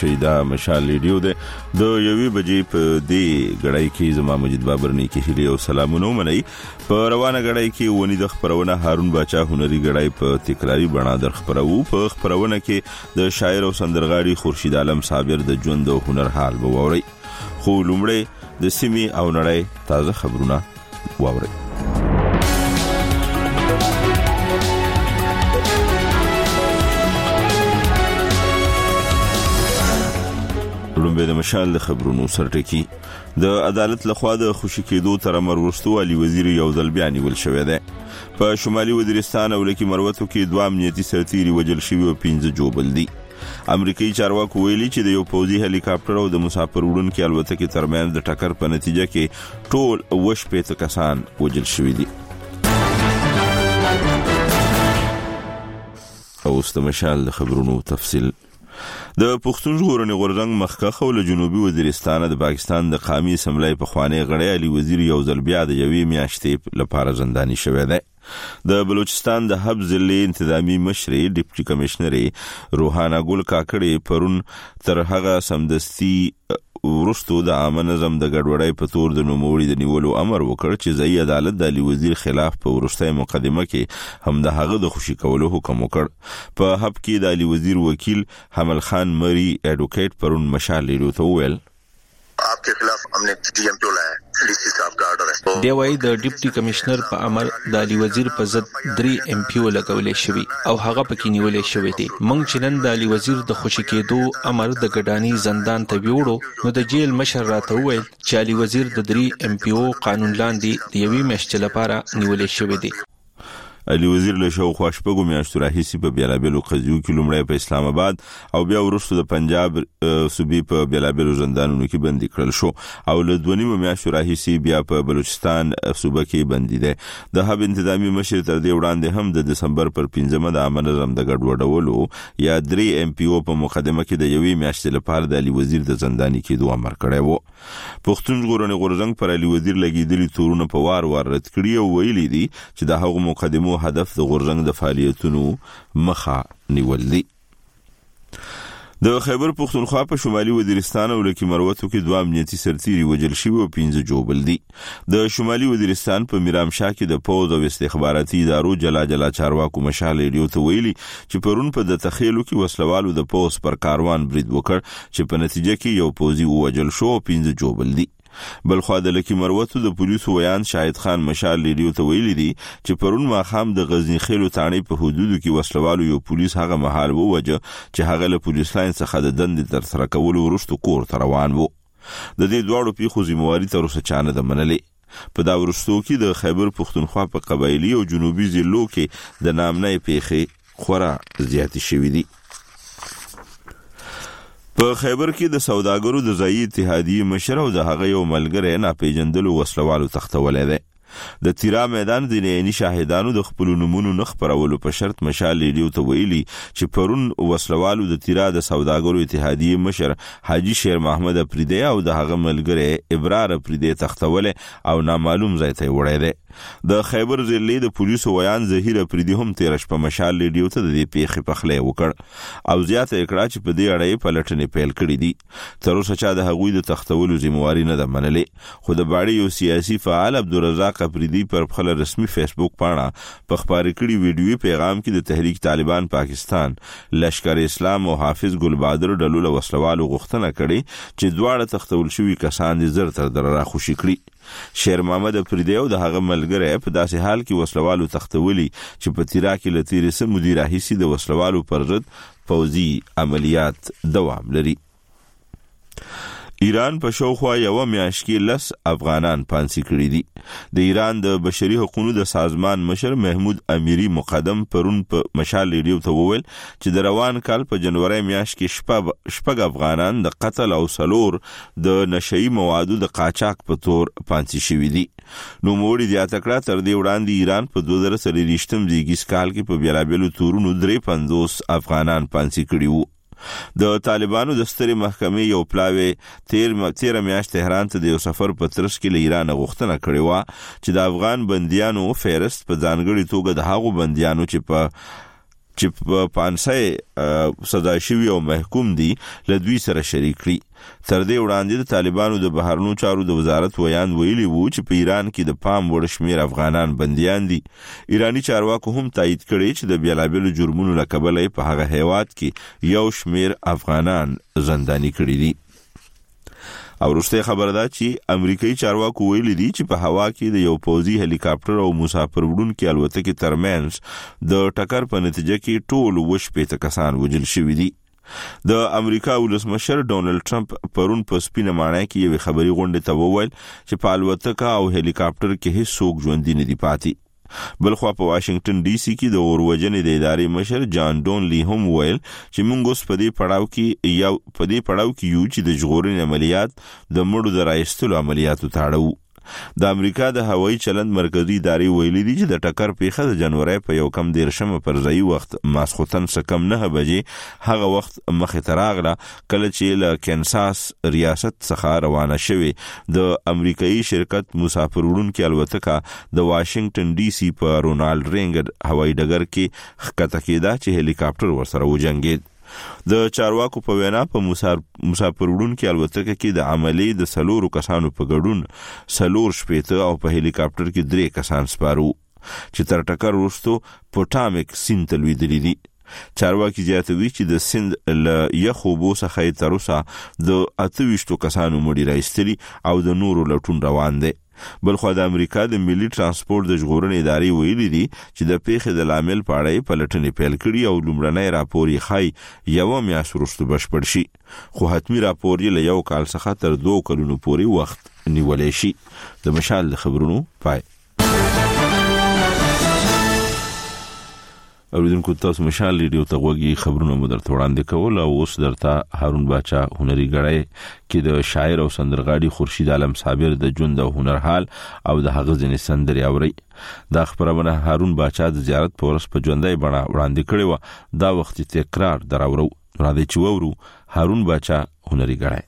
شي دا مشال ریډیو ده د یوې بجې په دې غړای کې زما مجید بابرنی کې هلي او سلامونه منئ په روانه غړای کې ونی د خبرونه هارون باچا هنري غړای په تکراری بڼه در خبرو په خبرونه کې د شاعر او سندرغاړي خورشید عالم صابر د ژوند او هنر حال ووري خو لومړی د سیمې او نړۍ تازه خبرونه ووري لومبه د مشال د خبرونو سرټکی د عدالت لخوا د خوشی کېدو تر امر وروسته علي وزیر یو ځل بیان ول شوې ده په شمالي وزیرستان او لکه مروتو کې دوه امنیتي سرتیري وجل شوی او 15 جوبل دي امریکایي چارواکو ویلي چې د یو پوځي هلیکاپټر او د مسافر وړونکو الوتکې ترمنځ د ټکر په نتیجه کې ټول 15 کسان وجل شوی دي او استمشال د خبرونو تفصیل د پښتون ژغورنې غورځنګ مخکخ او له جنوبي وزیرستان د پاکستان د قومي اسمبلی په خوانې غړی علي وزیر یو ځل بیا د یوې میاشتې لپاره زنداني شوی دی د بلوچستان د حب ضلع انتظامی مشر ډیپټي کمشنر روحانه ګل کاکړي پرون تر هغه سمدستي ورستو د عامه نظم د ګډوډۍ په تور د نوموړي د نیولو امر وکړ چې ځای عدالت د علي وزیر خلاف په ورستۍ مقدمه کې هم د هغه د خوشي کولو حکم وکړ په حب کې د علي وزیر وکیل حمل خان مری ایڈوکیټ پرون مشال ریډیو ته ویل आपके खिलाफ हमने डीएमपी लाया डीसी साहब का ऑर्डर है دی وای د ډیپټي کمشنر په امر د علي وزیر په ضد 3 ایم پی او لګولې شوی او هغه پکې نیولې شوی دی مونږ چې نن د علي وزیر د خوشی کېدو امر د ګډانی زندان ته ویوړو نو د جیل مشر راته وویل چې علي وزیر د 3 ایم پی او قانون لاندې د یوې میاشتې لپاره نیولې شوی دی علي وزیر له شاوخوا شپږو میاشتو راهیسې په بیلابیلو قضیو کې لومړی په اسلام آباد او بیا وروسته د پنجاب صوبې په بیلابیلو زندانونو کې بندي کړل شو او له 2 میاشتو راهیسې بیا په بلوچستان صوبه کې بندي دی د حب انتظامی مشر تر دې وړاندې هم د دسمبر پر 15 د عامه نظم د ګډوډولو یا 3 ایم پی او په مقدمه کې د یوې میاشتې لپاره د علي وزیر د زنداني کېدو امر کړی و پښتون ژغورنې غورځنګ پر علي وزیر لګیدلي تورونه په وار رد کړي او ویلي دي چې د هغو مقدمو هدف د غورځنګ د فعالیتونو مخه نیول دي د خیبر پختونخوا په شمالي وزیرستان او لکه مروتو کې دوه امنیتي سرتیري وجل شوی او 15 جوبل دي د شمالي وزیرستان په میرامشاه کې د پوز او استخباراتي ادارو جلا چارواکو مشال ریډیو ته ویلي چې پرون په د تخیلو کې وسلوالو د پوز پر کاروان برید وکړ چې په نتیجه کې یو پوزي وجل شو او 15 جوبل دي بلخوا د لکی مروتو د پولیسو ویان شاهد خان مشال ریډیو ته ویلي دي چې پرون ماخام د غزنی خیلو تاڼې په حدودو کې وسلوالو یو پولیس هغه مهال ووجه چې هغه له پولیس لاین څخه د دندې تر سره کولو وروسته کور ته روان وو د دې دواړو پیښو ذمہواري تر اوسه چا نه ده منلې په دا وروستو کې د خیبر پختونخوا په قبایلی او جنوبي ضلعو کې د نامنۍ پیښې خورا زیاتې شوې دي په خیبر کې د سوداګرو د ځایي اتحادیې مشر او د هغه یو ملګری ناپېژندلو وسلوالو تختولې ده د تیرا میدان د عیني شاهدانو د خپل نمونو نخبرولو په شرط مشال ریډیو ته ویلي چې پرون وسلوالو د تیرا د سوداګرو اتحادیې مشر حاجی شیر محمد افریدی او د هغه ملګری ابرار افریدی تختولې او نامعلوم ځای ته وړي ده د خیبر ضلع د پولیسو ویان ظهیر افریدی هم 13 په مشال ریډیو ته د پیښې پخلې وکړ او زیاته کړه چې په دې اړه پلټنې پیل کړې دي تر اوسه چا د هغوی د تختولو ذمہواري نه ده منلې خو د باړي یو سیاسي فعال عبدالرزاق افریدی پر خپل رسمي فیسبوک پاڼه په خبرې کړي ویډیوي پیغام کې د تحریک طالبان پاکستان لشکر اسلام او حافظ ګل بادر ډلو له وسلوالو غوښتنه کړي چې دواړه تختول شوي کسان دې زر تر دره خوشي کړي شیر محمد افریدی او د هغه ملګری په داسې حال کې وسلوالو تختولي چې په تیرا کې لتیرې سم مدیر رئیس د وسلوالو پر ضد فوزي عملیات دوام لري ایران په شاوخوا یو میاشت کې 10 افغانان پانسي کړي دي د ایران د بشري حقوقو د سازمان مشر محمود امیری مقدم پرون په مشال ریډیو ته وویل چې د روان کال په جنوري میاشت کې شپږ افغانان د قتل او سلور د نشئی موادو د قاچاق په تور پانسي شوي دي نو موړي زیاته کړه تر دې وړاندې ایران په 2023 دیګیس کال کې په بیلابیلو تورونو 53 افغانان پانسي کړي وو د طالبانو د سترې محکمې یو پلاوی 13 میاشت تهران ته د یو سفر په ترڅ کې له ایران غوښتنه کړې و چې د افغان بنديانو فهرست په ځانګړي توګه د هغو بنديانو چې په چې په پانسای سزا شوی او محکوم دي لدوی سره شریک کړي. تر دې وړاندې د طالبانو د بهرنیو چارو د وزارت ویان ویلي وو چې په ایران کې د پام وړ شمیر افغانان بنديان دي. ایرانی چارواکو هم تایید کړی چې د بیلابېلو جرمونو له کبله په هغه هیواد کې یو شمیر افغانان زنداني کړي دي. او وروسته خبره ده چې امریکایي چارواکو ویلي دي چې په هوا کې د یو پوځي هلیکاپټر او مسافر وړونکي الوتکې ترمنځ د ټکر په نتیجه کې ټول 15 کسان وژل شوي دي. د امریکا ولسمشر ډونالد ټرمپ پرون په سپینه ماڼۍ کې یو خبري غونډه ته وویل چې په الوتکه او هلیکاپټر کې هیڅ څوک ژوندي نه دي پاتې. بلخوا په واشنگټن ډي سي کې د اوروجنې د ادارې مشر جان ډونلی هم ویل چې موږ اوس په دې پړاو کې یو چې د ژغورنې عملیات د مړو د راایستلو عملیاتو تاړو. د امریکا د هوایي چلند مرکزی ادارې ویلي دي چې د ټکر پیښه د جنوري په 1 پر ځای وخت ماسختن سکم 9 بجې هغه وخت مخه تراغله کله چې له کینساس ریاست څخه روانه شوه. د امریکایي شرکت مسافر وړونکي الوتکه د واشنگټن ډي سي په رونالد رینګن هوایي ډګر کې ښکته کېده چې هلیکاپټر ورسره وجنګید. د چارواکو په وینا په مسافر وړونکي الوتکه کې د عملی د 4 کسانو په ګډون 4 شپېته او په هلیکاپټر کې 3 کسان سپارو چې تر ټکر وروسته پوټامیک سیند ته لوېدلي دي. چارواکي زیاتوي چې د سیند له یخو بو څخه تر اوسه د 28 کسانو مړي راایستلي او د نورو لټون روان دي. بلخو د امریکا د ملي ترانسپورت د ژغورنې ادارې ویلي دي چې د پیښې د لامل په اړه پلټنې پیل کړي او لومړنی راپور یې ښایي یو میاشت وروسته بشپړ شي، خو حتمی راپور یې له 1 کال څخه تر 2 کلونو پورې وخت نیولی شي. د مشال د خبرونو پای. اوریدونکو تاسو مشال ریډیو ته غوږی خبرونه مو درته وړاندې کول او اوس درته هارون باچا هنري غړی کې د شاعر او سندرغاړي خورشید عالم صابر د ژوند او هنر حال او د هغه ځینې سندرې اوري. دا خبرونه هارون باچا د زیارت په ورځ په ژوندۍ بڼه وړاندې کړې و. دا وخت تکرار دراورو راځي چې وورو هارون باچا هنري غړی.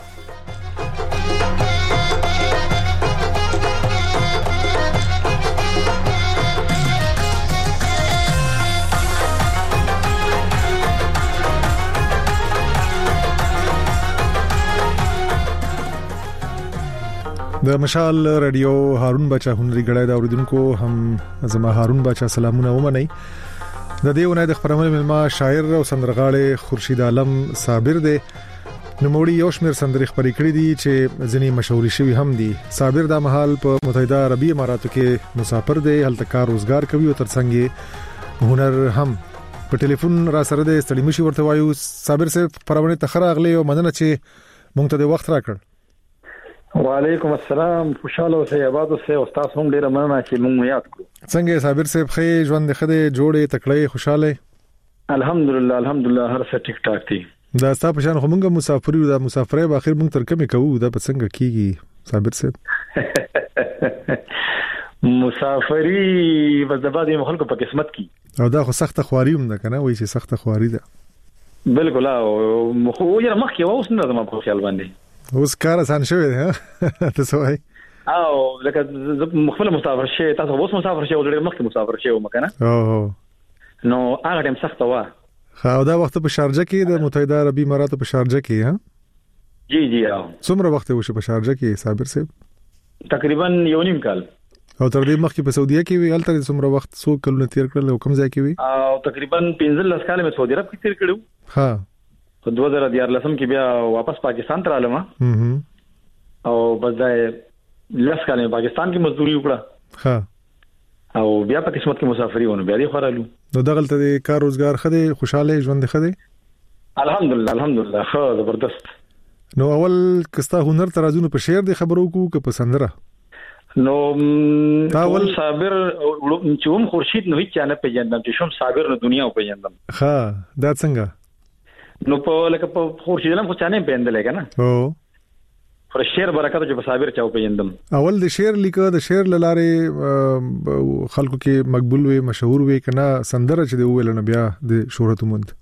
د مشال رادیو هارون باچا هنري غړای دا اوریدونکو هم زما هارون باچا سلامونه ومني. د دې ونې د خبرونه ملما شاعر او سندرغاړي خورشید عالم صابر دی. نوموړي یو شمېر سندرې خبرې کړې دي چې ځینې مشهوري شوي هم دي. صابر د محل په متحده عربي اماراتو کې مسافر دی، هلته کار روزګار کوي او ترڅنګ هنر هم. په ټلیفون را سره د ستړي مشي ورته وایو. صابر صاحب پرونه تخره اغلی او مننه چې مونږ ته د وخت راکړ. وعلیکم السلام، خوشاله اوسئ، آباد اوسئ او تاسو هم ډیره مننه چې موږ یاد کړو. څنګه صابر صاحب خې ژوند خدای جوړې تکړه خوشاله؟ الحمدلله هر څه ټیک ټاک دي. دا تاسو په شان همغه مسافر یو، دا مسافرې په اخر موږ تر کومه کوو، دا په څنګه کیږي صابر صاحب؟ مسافری وځبادي مخالکو په قسمت کی او دا خو سخت خواري هم ده کنه، وایي چې سخت خواري ده. بالکل او خو یې مخ کې اوس نه زما په خیال باندې اوس کار آسان شوی دی ها تاسو وای او لکه مخفل مسافر شي، تاسو اوس مسافر شي او ډېر مخکې مسافر شي ومکنه نو هغه ټیم سخت و. خو دا وخت په شارجه کې د متحده عربي اماراتو په شارجه کې ها؟ جی او څومره وخت وشو په شارجه کې صابر صاحب؟ تقریبا 1.5 کال. او تر دې مخکې په سعودي کې وی، هلته څومره وخت څو کلونه تیر کړل او کوم ځای کې وی؟ او تقریبا 15 کال مې سعودي عرب کې تیر کړو. ها په 2014 کې بیا واپس پاکستان ته رالم او بس دا لږ کال مې پاکستان کې مزدوري وکړه. ها او بیا په قسمت کې مسافري ونه بیا دې خورالو. نو دغلت د کار روزګار خدي خوشاله ژوند خدي؟ الحمدلله خو زبردست. نو اول کستا هنر ترازونه په شعر د خبرو کو که په سندره؟ نو اول صابر چې هم خورشید نو هیڅ نه پیژندم، چې شوم صابر نو دنیا پیژندم. ها دا څنګه؟ نو په لکه په خورشید علم خو چانه پیندل کنه. او پر شعر برکت چې په صابر چاو پیندم. اول د شعر لیکه د شعر لاره خلکو کې مقبول وي، مشهور وي کنه، سندره چې دی ویل نه بیا د شهرت موند.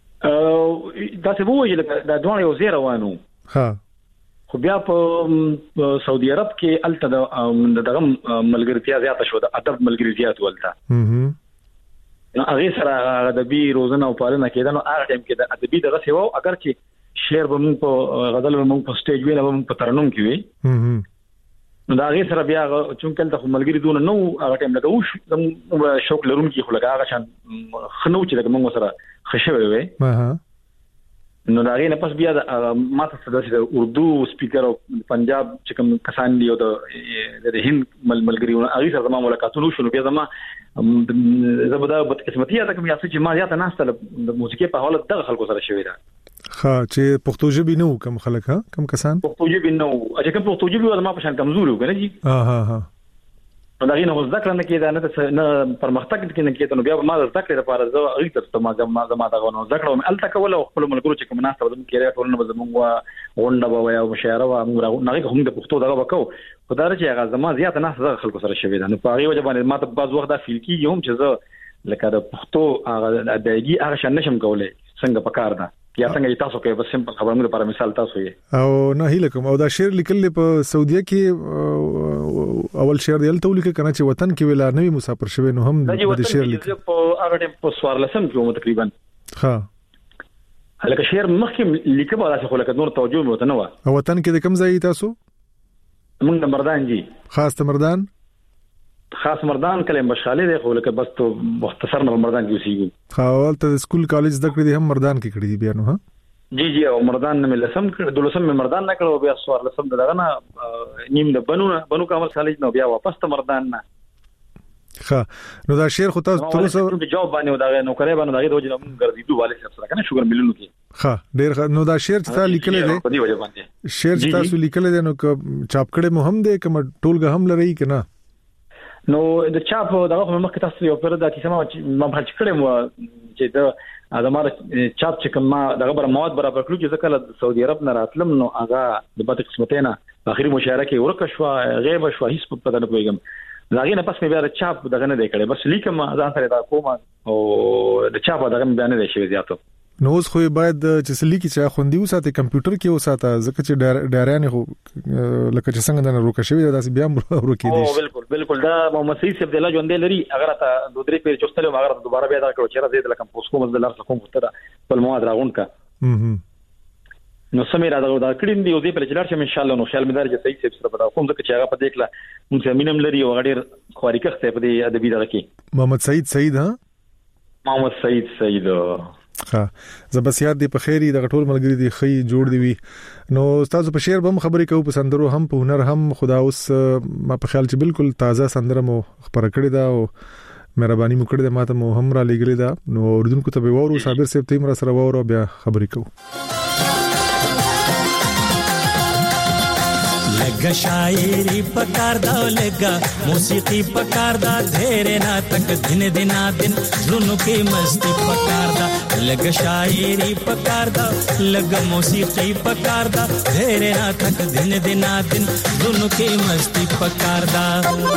دا څه وایي لکه دا دوه یو زیره وانه. ها خو بیا په سعودي عرب کې الته دغه ملګرتیا زیاته شو، د ادب ملګری زیات ولته. هغه سره ادبي روزنه او پالنه کېده نو هغه ټیم کې د ادبي دغه سیوا اگر چې شعر به موږ په غزل به موږ په سټیج ویل به موږ په ترنم کې وي نو دا هغه سره بیا چونکل د ملګری دون نو هغه ټیم لګو زم شوق لرونکي خو لګا هغه شان خنو چې موږ سره خښوي وي نو دا غي نه پس بیا ماته د اردو سپیکر او پنجاب چې کوم کسان دی او د هند ملګریونه هغه سره زموږ ملاقاتونه شو بیا زموږ زبدا بدقسمتي ده کوم یاسه چې ما یا ته ناسته د موسیقي په حواله دغه خلکو سره شوی دا ها چې پښتو ژبه نو کوم خلک ها کوم کسان پښتو ژبه نو چې کوم پښتو ژبه ما په شان کمزوري وګڼي جی ها نو دا غي نو ذکر نه کېده نه پرمختګ کې نه کېده نو بیا ما ذکر لپاره زه اړ ته ما دا غو ذکر او ال تکول او خپل ملګرو چې کوم ناسته زموږ کېره ټولنه زموږ غونډه به وي او مشاعره او موږ هم د پښتو دغه وکاو خدای چې هغه زما زیات نه خلکو سره شوی دا نو په هغه وجه باندې ما ته بعض وخت دا فیل کیږي هم چې زه لکه د پښتو هغه ادایي هغه شان نشم کولای څنګه پکار ده یا څنګه تاسو کې بس سمپل خبرونه لپاره مثال تاسو یې او نه هیله کوم او دا شعر لیکل په سعودي کې اول شعر دی ته لیکل کنه چې وطن کې ویلا نوی مسافر شوی نو هم د شعر لیکل په هغه ټیم په سوارلسم کې تقریبا ها هلکه شعر مخکې لیکل ولا څه خو لکه نور توجه مو ته نه و وطن کې د کوم ځای تاسو موږ د مردان جی خاص مردان خاص مردان کلم بشاله دی خو لکه بس تو مختصر مردان کې اوسېږو خاول ته سکول کالج زده کړې دي هم مردان کې کړې دي بیا نو ها جی او مردان نه لسم کړ دولسم مردان نه کړو بیا سوار لسم دغه نه نیم د بنو کامل کالج نو بیا واپس ته مردان نه ها نو دا شعر خو تاسو ټول سره جواب باندې دا نو کړې باندې دا د وجه نوم ګرځېدو والي سره کنه شوګر ملونو کې ها ډېر نو دا شعر چې لیکل دي په دې وجه باندې شعر چې تاسو لیکل دي نو چاپ کړي مو هم دي کوم ټولګه هم لري کنه نو د چاپ دغه مخکې تاسو یو پر د کیسه ما بحث کړم چې دا زموږ چاپ چې کوم دغه بر مواد برابر کړو چې ځکه د سعودي عرب نه راتلم نو هغه د بد قسمتینه اخري مشارکه کې ورکه شو غیب شو هیڅ په پدانه کوم لاغې نه پس مې بیا چاپ دغه نه دی کړی بس لیکم ځان سره دا کوم او د چاپ دغه بیان نه شي زیاتو نو اوس خو باید چې سلیکي چې خوندي وساته کمپیوټر کې وساته ځکه چې ډایران خو لکه چې څنګه نه روکه شوی دا بیا روکې دي او بالکل دا محمد سید عبد الله ژوند لري اگر ته دوه درې پیر چوستلو اگر دوباره بیا دا کړو چې راځي د لکم پوس کوم د لار کوم فتره په مواد راغون کا نو سمې را دا کړم دی او دې په لار چې ان شاء الله نو خیال مې دار چې صحیح سره پتا کوم ځکه چې هغه په دې کله مونږ مينم لري او غډیر خواریکخ ته په دې ادبي دغه کې محمد سید ها محمد سید ها زبسیات دی په خیری د غټول ملګری دی خي جوړ دی وی نو تاسو په شعر بم خبرې کوو په سندرو هم په هنر هم خدا اوس ما په خیال چې بالکل تازه سندره مو خبر کړی دا او مهرباني مو کړی دا ماته مو هم را لګلی دا نو اردوونکو ته به وورو صابر صاحب تیم را سره وورو بیا خبرې کوو لگا شاعری پکار دا لگا موسیقی پکار دا دھیرے نا تک دن دنا دن زنو کی مستی پکار دا لگا شاعری پکار دا لگا موسیقی پکار دا دھیرے نا تک دن دنا دن زنو کی مستی پکار دا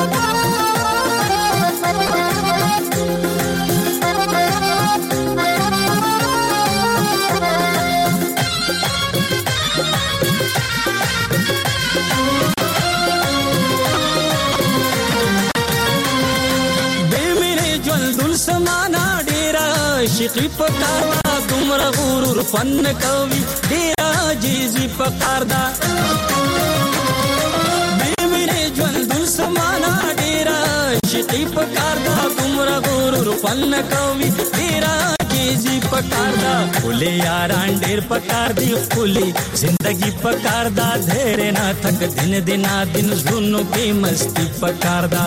سمانا ډیرا شقی پکاردا تمرا غرور فن کوي ډیرا جیزی پکاردا میرے ژوند سمانا ډیرا شقی پکاردا تمرا غرور فن کوي ډیرا جیزی پکاردا کولے یاران ډیر پکار دی کولے زندگی پکاردا دھیرے نا تھک دن دنا دن زونو کی مستی پکاردا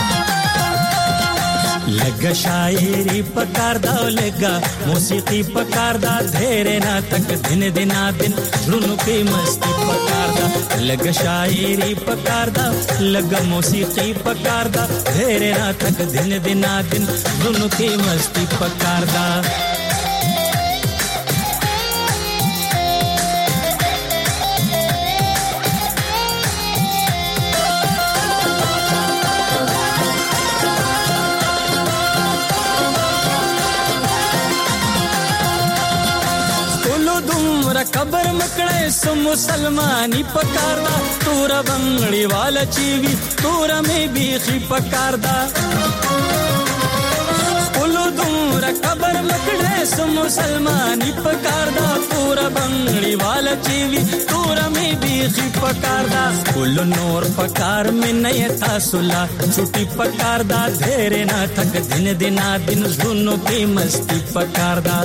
لگا شاعری پکار دا لگا موسیقی پکار دا دھیرے نا تک دن دنا دن زنو کی مستی پکار دا لگا شاعری پکار دا لگا موسیقی پکار دا دھیرے نا تک دن دنا دن زنو کی مستی پکار دا قبر مکڑے سو مسلمانی پکاردا تورا بنگڑی والا چیوی تورا میں بیخی پکاردا کلو دم پورا قبر مکړې سو مسلمانی پکار دا پورا بنگړی والا چیوی تورا می بیخی پکار دا کل نور پکار می نه تاسو لا چټي پکار دا ډېر نه تک دن دنا دن زونو کې مستی پکار دا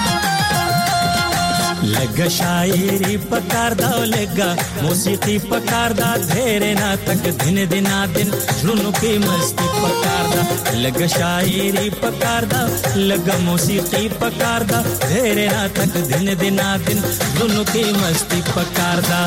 لگا شاعری پکار دا لگا موسیقی پکار دا ډېر نه تک دن دنا دن زونو کې مستی پکار دا لگا شاعری پکار دا لگا موسیقی پکار دا ډېر نه تک دن دنا دن زونو کې مستی پکار دا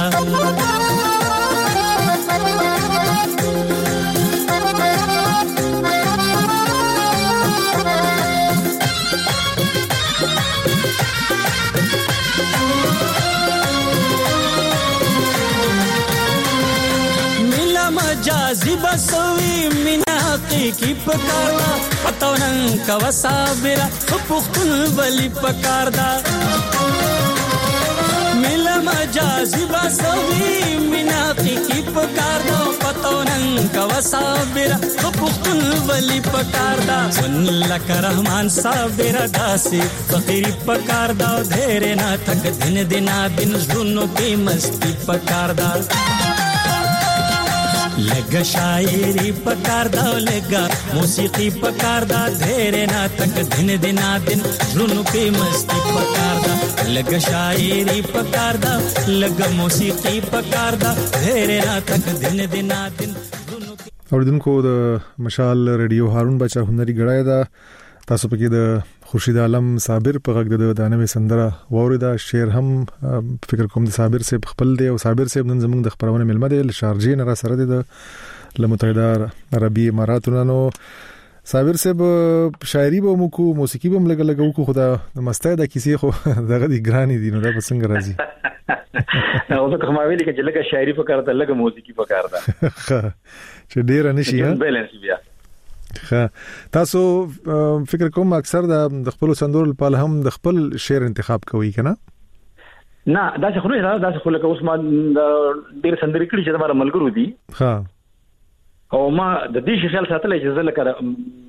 مجازی بسوی مینا حقیقی پکاردا پتونن کا صابر پختون ولی پکاردا میلا مجازی بسوی مینا حقیقی پکاردا پتونن کا صابر پختون ولی پکاردا سن لک رحمان صابر داسی فقیر پکاردا ډېر نه تک دن دنا دن زونو کې مستی پکاردا لگا شاعری پکار دا لگا موسیقی پکار دا ډېر نه تک دن دنا دن زونو کې مستی پکار دا لگا شاعری پکار دا لگا موسیقی پکار دا ډېر نه تک دن دنا دن اوردونکو د مشال رادیو هارون بچا هنري غړای دا تاسو پکې د خورشید عالم صابر په غږ د دانوي سندره ووردا شعر هم فکر کوم د صابر سے خپل دی او صابر سے نن زموږ د خبرونه ملمه دی شارجې نه را سره دی د متحده عربی اماراتونو نو صابر سے شاعری به مو کو موسیقي به لګ لګو کو خدا مستای د کیسې خو دغه دی ګرانی دی نو دا څنګه راځي نو زه کومه ویلي چې لګه شاعری په کار ده لګه موسیقي په کار ده چې ډیر نشي ها بیلانس بیا تاسو فکر کوم اکثر د خپل سندور په هم د خپل شعر انتخاب کوي کنه نه دا څه خو نه دا څه خو لکه اوس ما ډیر سندري کړی چې زما ملګرو دي ها او ما د دې خیال ساتلای چې زه لکه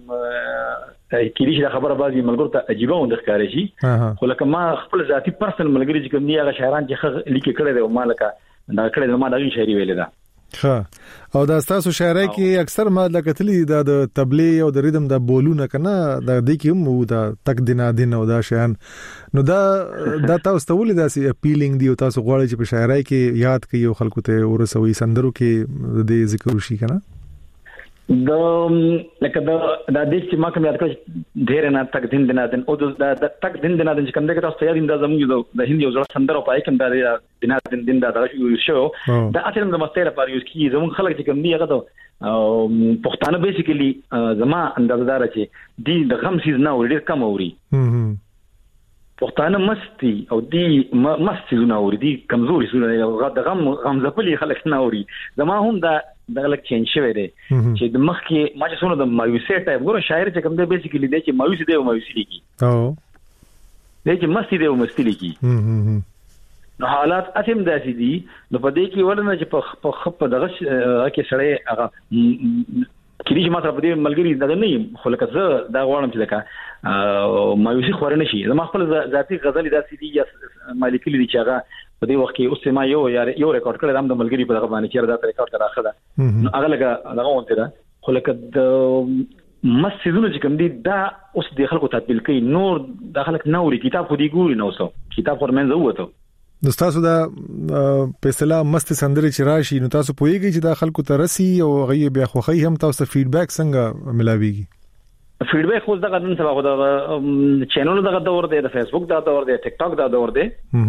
کېږي دا خبره بازي ملګرو ته عجیب و د ښکارې شي خو لکه ما خپل ذاتی پرسنل ملګری چې کوم دی هغه شاعران چې لیکي کړی دی او ما لکه دا کړی ما دا شاعري ویلې ده ها او دا تاسو شاعرۍ کې اکثر ما لکتلې د تبلیغ او د ریدم د بولونه کنه د دې کې هم دا تک دینا دین او دا شیان نو دا تاسو ته ولې داسې اپیلینګ دی او تاسو غواړئ چې په شاعرۍ کې یاد کړئ او خلکو ته ورسوي سندرو کې د ذکر وشي کنه د لکه دا د چې ما کوم یاد کړ ډیر نه تک دین دینا دین او دا تک دین دینا دین چې کوم دغه تاسو یاد انده زموږ د هندي یو ځل سندرو پای کوم دا دینا دین دا شو دا اصل د مستر لپاره یوز کی زموږ خلک چې کوم دی هغه ته پښتانه بیسیکلی زما اندازدار چې دی د غم سیز نه ور ډیر کم اوري پښتانه مستی او دی مستی نه اوري دی کمزوري سونه د غم ځپلي خلک نه اوري زما هم دا دغه لک چینج شوی دی چې د مخ کې ما چې سونه د مایوسي ټایپ ګوره شاعر چې کوم دی بیسیکلی دی چې مایوسي دی او مایوسي لیکي دی چې مستی دی او مستی لیکي نو حالات اتم داسې دي نو په دې کې ولنه چې په خپ دغه کې سړی هغه کلی چې ما سره په دې ملګری دغه نه خو لکه زه دا غواړم چې لکه مایوسي خور نه شي زما خپل ذاتی غزل داسې دي یا مالکی دي چې هغه په دې وخت کې اوس ما یو ریکارډ کړی د ملګری په دغه باندې چې دا ریکارډ کړه اخله نو هغه لکه دغه ونته ده خو لکه د مسجدونو چې کوم دي دا اوس د خلکو تطبیق کوي نور د خلک نوري کتاب خو دی ګوري نو سو کتاب ورمنځ وته نو تاسو دا په اصطلاح مست سندري چې راشي نو تاسو پوهیږئ چې دا خلکو ته رسي او غي بیا خوخي هم تاسو فیډبیک څنګه ملاويږي فیډبیک خو دا غدن سبا خو دا چینل دا دور دی د فیسبوک دا دور دی ټیک ټاک دا دور دی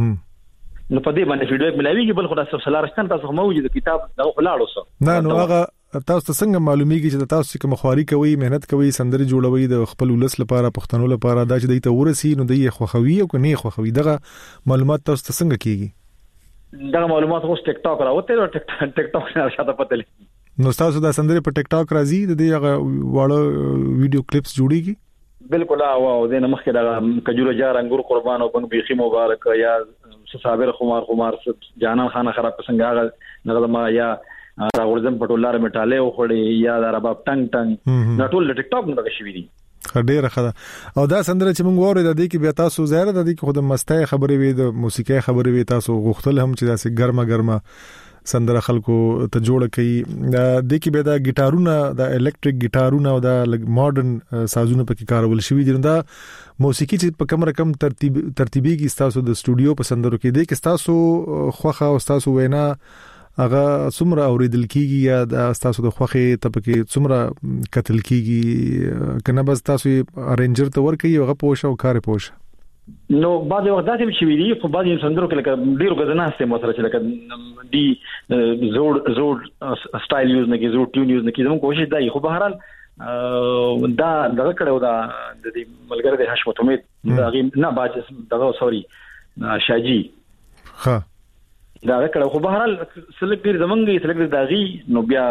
نو په دې باندې فیډبیک ملاويږي بل خو تاسو سلارستان تاسو موجود کتاب دا خلاړو سو نه نو هغه تاسو څنګه معلومیږي چې تاسو کوم خواري کوي مهنت کوي سندري جوړوي د خپل ولس لپاره پښتنو لپاره دا چې د ورسي نو د خوخوي او کني خوخوي دغه معلومات تاسو څنګه کیږي دا معلومات اوس ټیک ټاک راوته او ټیک ټاک نه شاته پته نو تاسو دا سندري په ټیک ټاک راځي د دې هغه واړه ویډیو کلیپس جوړيږي بالکل او د نمخ کې دا کجوره جار انګور قربان او بنګ بيخي مبارک یا صابر خمار جانان خانه خراب څنګه هغه ما یا راولزم پټولار میټاله او خړې یا د رباب ټنګ نټول ټیک ټاک نه شوی دي ډېر ښه او دا سندره چې موږ وره د دې کې بیا تاسو زیاده د دې خود مستای خبرې وي د موسیقي خبرې وي تاسو غوښتل هم چې داسې ګرمه سندره خلکو ته جوړ کړي د دې کې بیا د ګیټارونه د الکتریک ګیټارونه او د ماډرن سازونه پکې کارول شوی دي دا موسیقي چې په کوم رقم ترتیبي کې تاسو د سټوډیو په سندرو کې دي کې تاسو خوخه او تاسو وینا هغه څومره اوریدل کیږي یا د تاسو د خوخه ته پکې څومره قتل کیږي کنه بس تاسو ارنجر ته ورکي او هغه پوښ او کار پوښ نو بعد وخت داسې چې ویلي خو بعد سندرو کې لکه ډیرو غزنه سره مو سره چې لکه دی زوړ سټایل یوز نه کې زوړ ټیون یوز نه کې زموږ کوشش دی خو به هر حال دا دغه کړو دا د دې ملګری د حشمت امید دا نه باج دغه سوري شاجي ها دا کړو خو به هر حال سلیکټ ډیر زمونږ سلیکټ داغي نو بیا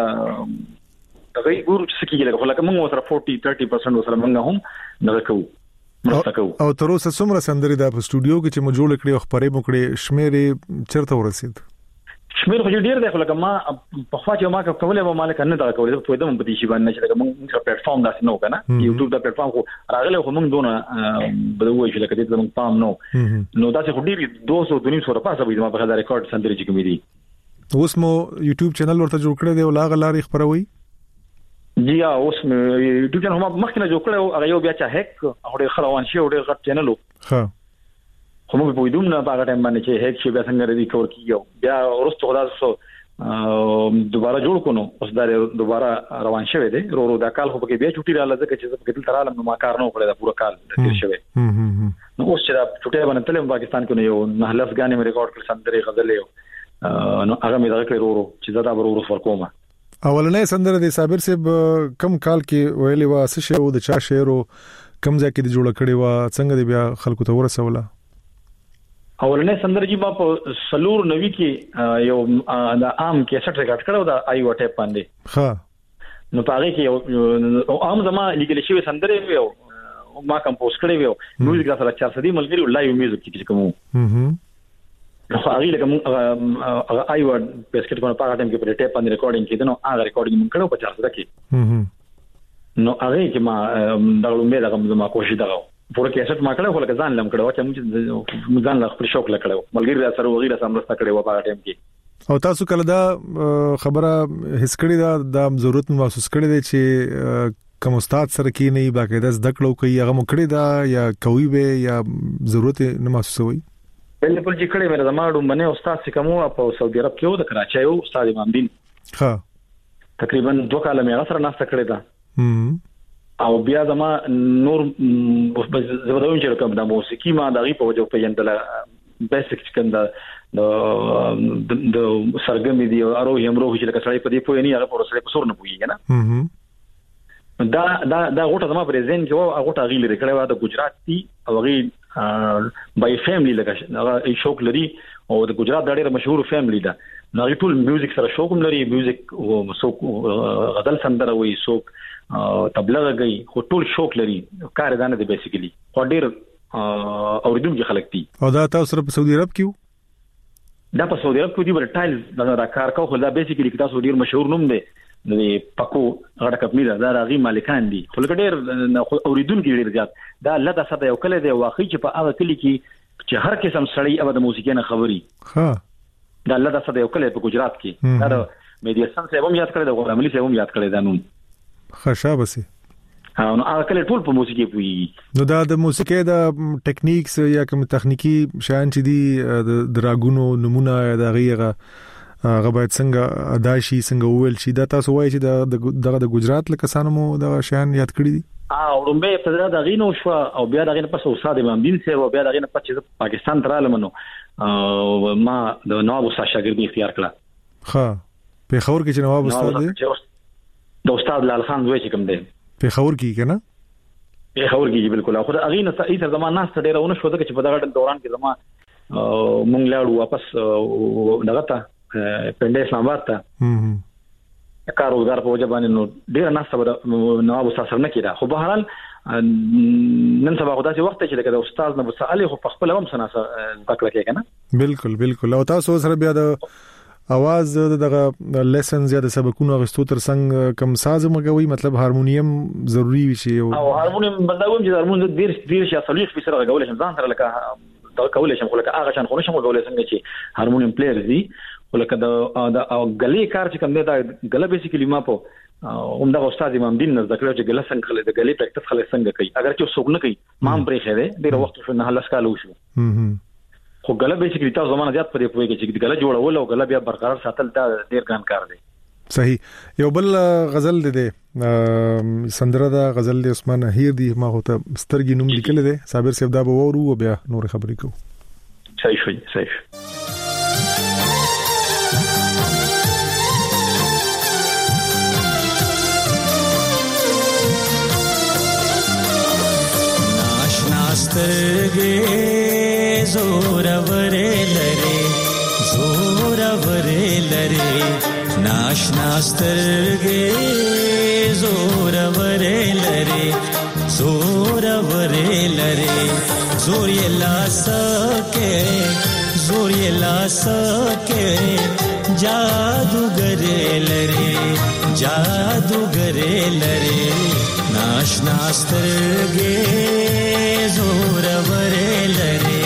دغه ګورو چې کېږي لکه موږ سره 40-30% سره موږ هم دغه کوو او تر اوسه څومره سندري د په سټوډیو کې چې مو جوړ کړی او خبرې مو کړې شمیرې چیرته ورسید شمیر خو ډیر دی خو لکه ما په خوا چې ما کولای و مالک نه دا کولای په دې په دې شی باندې چې لکه موږ پلیټ فارم داسې نو کنه یوټیوب دا پلیټ فارم خو راغله خو موږ دونه بدوي چې لکه دې موږ پام نو داسې خو ډیر 200 سره پاسه وي ما په دا ریکارډ سندري چې کومې دي اوس مو یوټیوب چینل ورته جوړ کړی دی او لاغه لاري خبروي جی اوس یوټیوب چینل هم مخکې نه جوړ کړو هغه یو بیا چې هک او ډېر خروان شي او ډېر غټ چینل ها خو موږ په دومره په هغه ټایم باندې چې هک شي بیا څنګه ریډي کور کیو بیا ورسته خلاص دوباره جوړ کونو اوس دا دوباره روان شوه دي رو دا کال خو کې بیا چټي رااله ځکه چې په دې ترالم نو ما کار نه کړی دا پوره کال تیر شوه نو اوس چې دا چټي باندې تلم پاکستان کې یو نه لس غانې مې ریکارډ کړ سندري غزلې نو هغه مې دا کړی رو چې دا ورو ورکوم اولنې سندره د صابر صاحب کم کال کې ویلې وا څه شی او د چا شعر او کم ځکه د جوړ کړي وا څنګه دی بیا خلکو ته ورسوله اولنې سندره جی په سلور نوي کې یو د عام کې 60 ریکارډ کړو دا آی و ټیپ باندې ها نو پاره کې یو عام زما لیکل شوی سندره ویو ما کمپوز کړی ویو میوزیک سره 400 ملګری لایو میوزیک چې کوم نو هغه لکه آی و بسکټ په پاره ټیم کې په ټیپ باندې ریکارډینګ کېده نو هغه ریکارډینګ مونږ کړو 50 کې نو هغه چې ما دا لومبه دا ما کوشش دغه پوره کیسټ ما کړو لکه ځان لم کړو چې موږ ځان لا خپل شوق لکړو ملګری سره وغیرہ سم راسته کړو په هغه ټیم کې او تاسو کله دا خبره هیڅ کړی دا ضرورت محسوس کړی دی چې کوم استاد سره کې نه باقاعده زده کړو کوي هغه مو کړی دا یا کوي به یا ضرورت نه محسوسوي بالکل چې کړي مې زماړو باندې استاد چې کومه په سعودي عرب کې و د کراچۍ او استاد امام دین ها تقریبا 2 کال مې سره ناشته کړې ده او بیا زما نور زبردوم چې کوم د موسیقي ما دغه په وجه په یندل بیسیک څنګه د سرګمې دی او هم روح چې لکه سړی په دې پوي نه هغه پر سړی په سور نه پوي کنه دا غوټه زما پرزنټ جو غوټه غیل لري کړه د گجرات دی او غی بای فیملی لکه هغه شوق لري او د گجرات ډېر مشهور فیملی ده نو ټول میوزیک سره شوق لري میوزیک او سوق غزل سندره وي سوق تبلیغ کوي خو ټول شوق لري کار دانه دی بیسیکلی خو ډېر اوریدونکو خلک دي او دا تاسو سره په سعودي عرب کې دا په سعودي عرب کې دی بل ټایل دا کار کو خو دا بیسیکلی تاسو ډېر مشهور نوم دی د پکو غړ کپنی دا راغي مالکان دي خو لکه اوریدونکو ډیر زیات دا لدا صدا یو کله دی واقعي چې په هغه کلی کې چې هر قسم سړی او د موسیقي نه خبري ها دا لدا صدا یو کله په گجرات کې دا میډیا سم څه هم یاد کړی دا غوړملي څه هم یاد کړی دا نوم خشابه سي نو هغه کله ټول په موسیقي پوي نو دا د موسیقي د ټیکنیکس یا کوم تخنیکی شان چې دي د راګونو نمونه دا غیغه هغه باید څنګه ادا شي څنګه وویل شي دا تاسو وایي چې د گجرات لکه سانو مو دا شان یاد کړی دي رومبه ابتدا د غینو شو او بیا د غینه پس استاد امام دین سره او بیا د غینه پس پاکستان تراله منو ما د نواب استاد شاګردي اختیار کړه ها په خور کې چې نواب استاد دی د استاد لال خان دوی چې کوم دی په خور کې کنه په خور کې بالکل خو د غینه ایثر زمانه سره ډیرونه شو چې په دغه دوران کې زما مونږ لاړو واپس دغه ته پنده اسلام آباد ته کاروبار په وجه باندې نو ډیر نه صبر نواب استاد سره نه کیدا خو به هرال نن سبا خدای وخت چې لکه د استاد نه وسالي خو په خپل هم سناسه تکړه کې کنه بالکل او تاسو سره بیا د اواز دغه لیسنز یا د سبقونو غستو تر څنګه کم ساز مګوي مطلب هارمونیم ضروری وي شي او هارمونیم بلداوم چې هارمونیم ډیر شي اصلي په سره غول شم ځان سره لکه کولای شم خو لکه هغه شان خو نشم غولای څنګه چې هارمونیم پلیئر دي ولکه د غلې کار چې کوم دی دا غله بیسیکلی ما په عمده استاد امام دین نزد کړو چې غله څنګه خلک د غلې پریکټس خلک څنګه کوي اگر چې څوک نه کوي ما هم پرې خېده ډیر وخت شو نه هلس کالو شو خو غله بیسیکلی تاسو زمانه زیات پرې پوهیږي چې غله جوړول او غله بیا برقرار ساتل دا ډیر ګران کار دی. صحیح. یو بل غزل دی سندره دا غزل دی عثمان هیر دی ما هو ته سترګې نوم لیکل دی صابر صاحب دا به ورو او بیا نور خبرې کوو. صحیح. سترګې زورورې لري ناشنا سترګې زورورې لري زور یې لاس کې جادوګرې لري ناشنا سترګې زورورې لري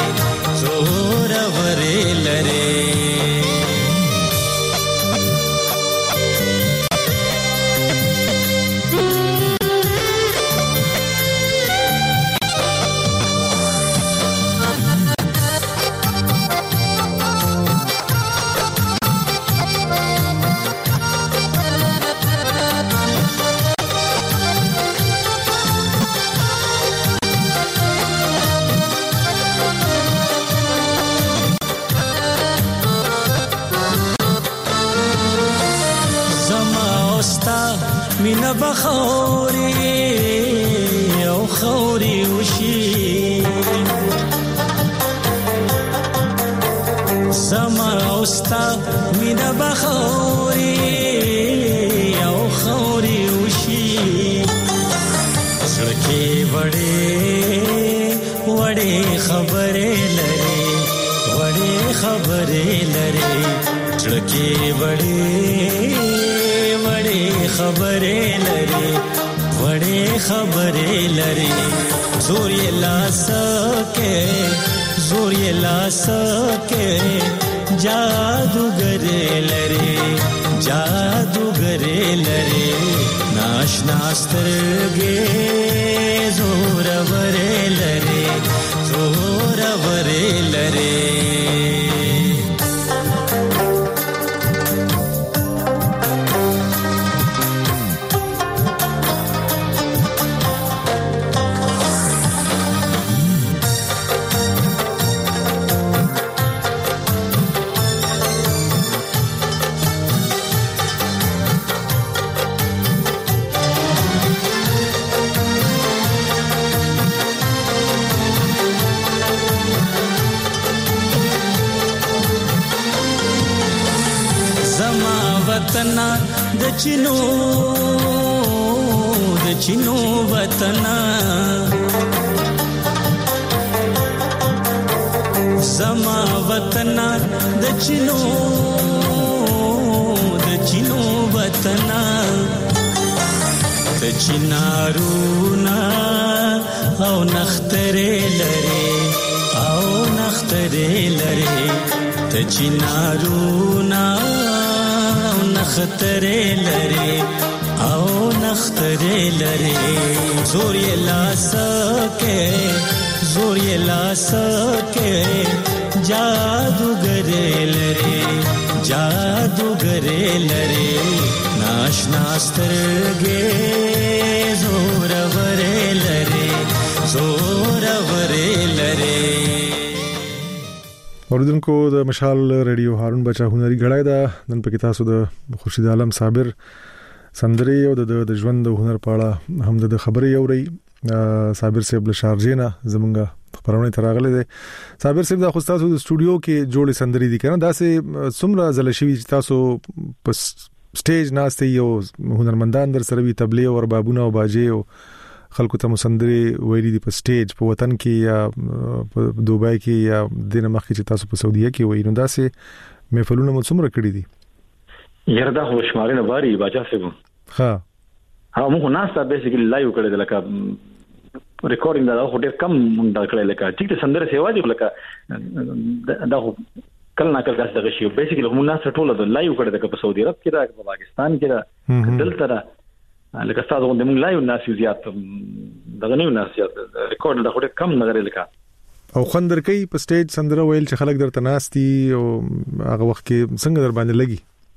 مینا بخوري او خوري وشي سما اوستا مینا بخوري او خوري وشي سړکې وړې خبرې لري سړکې وړې خبرې لري زور یې لاس کې جادوګرې لري ناشنا سترګې زورورې لري وطنا د چینو وطنا زما وطنا د چینو وطنا د چینارونا او نخترې لري د چینارونا نخترې لري زور یې لاس کې جادوګرې لري ناشنا سترګې زورورې لري اوریدونکو د مشال ریډیو هارون بچا هنري غړای دا نن پکې تاسو د خورشید عالم صابر سندري او د ژوند د هنر په اړه هم د خبرې اوري صابر صاحب له شارجینا زمونږه خبرونه تراغله دي. صابر صاحب د خوستاسو د استودیو کې جوړې سندري دي کنه دا سه څومره زلشي تاسو په سټیج ناشته یو هنرمندان در سره وی تبلیغ او بابونه او باجه او خلکو ته مسندري ویلي دي په سټیج په وطن کې یا په دوبای کې یا د مخکې چې تاسو په سعودي کې وای نو دا سه محفلونه مو څومره کړی دي؟ یره دا خو شمارینه باري باچا سیبو. ها موږ ناستا بیسیکلی لایو کړی د لکه ریکارډینګ دا خو ډېر کم مونږ دا کړی لکه ټیک ته سندره سیوا دی لکه دا خو کله نه کله داسې دغه شی بیسیکلی موږ ناستا ټول د لایو کړی د په سعودي عرب کې دا په پاکستان کې دا دلته دا لکه تاسو غوښتل موږ لایو ناس زیات دغه نه ناس زیات ریکارډ دا خو ډېر کم نه غره لکه او خندر کوي په سټیج سندره ویل چې خلک درته ناستي او هغه وخت کې څنګه در باندې لګي؟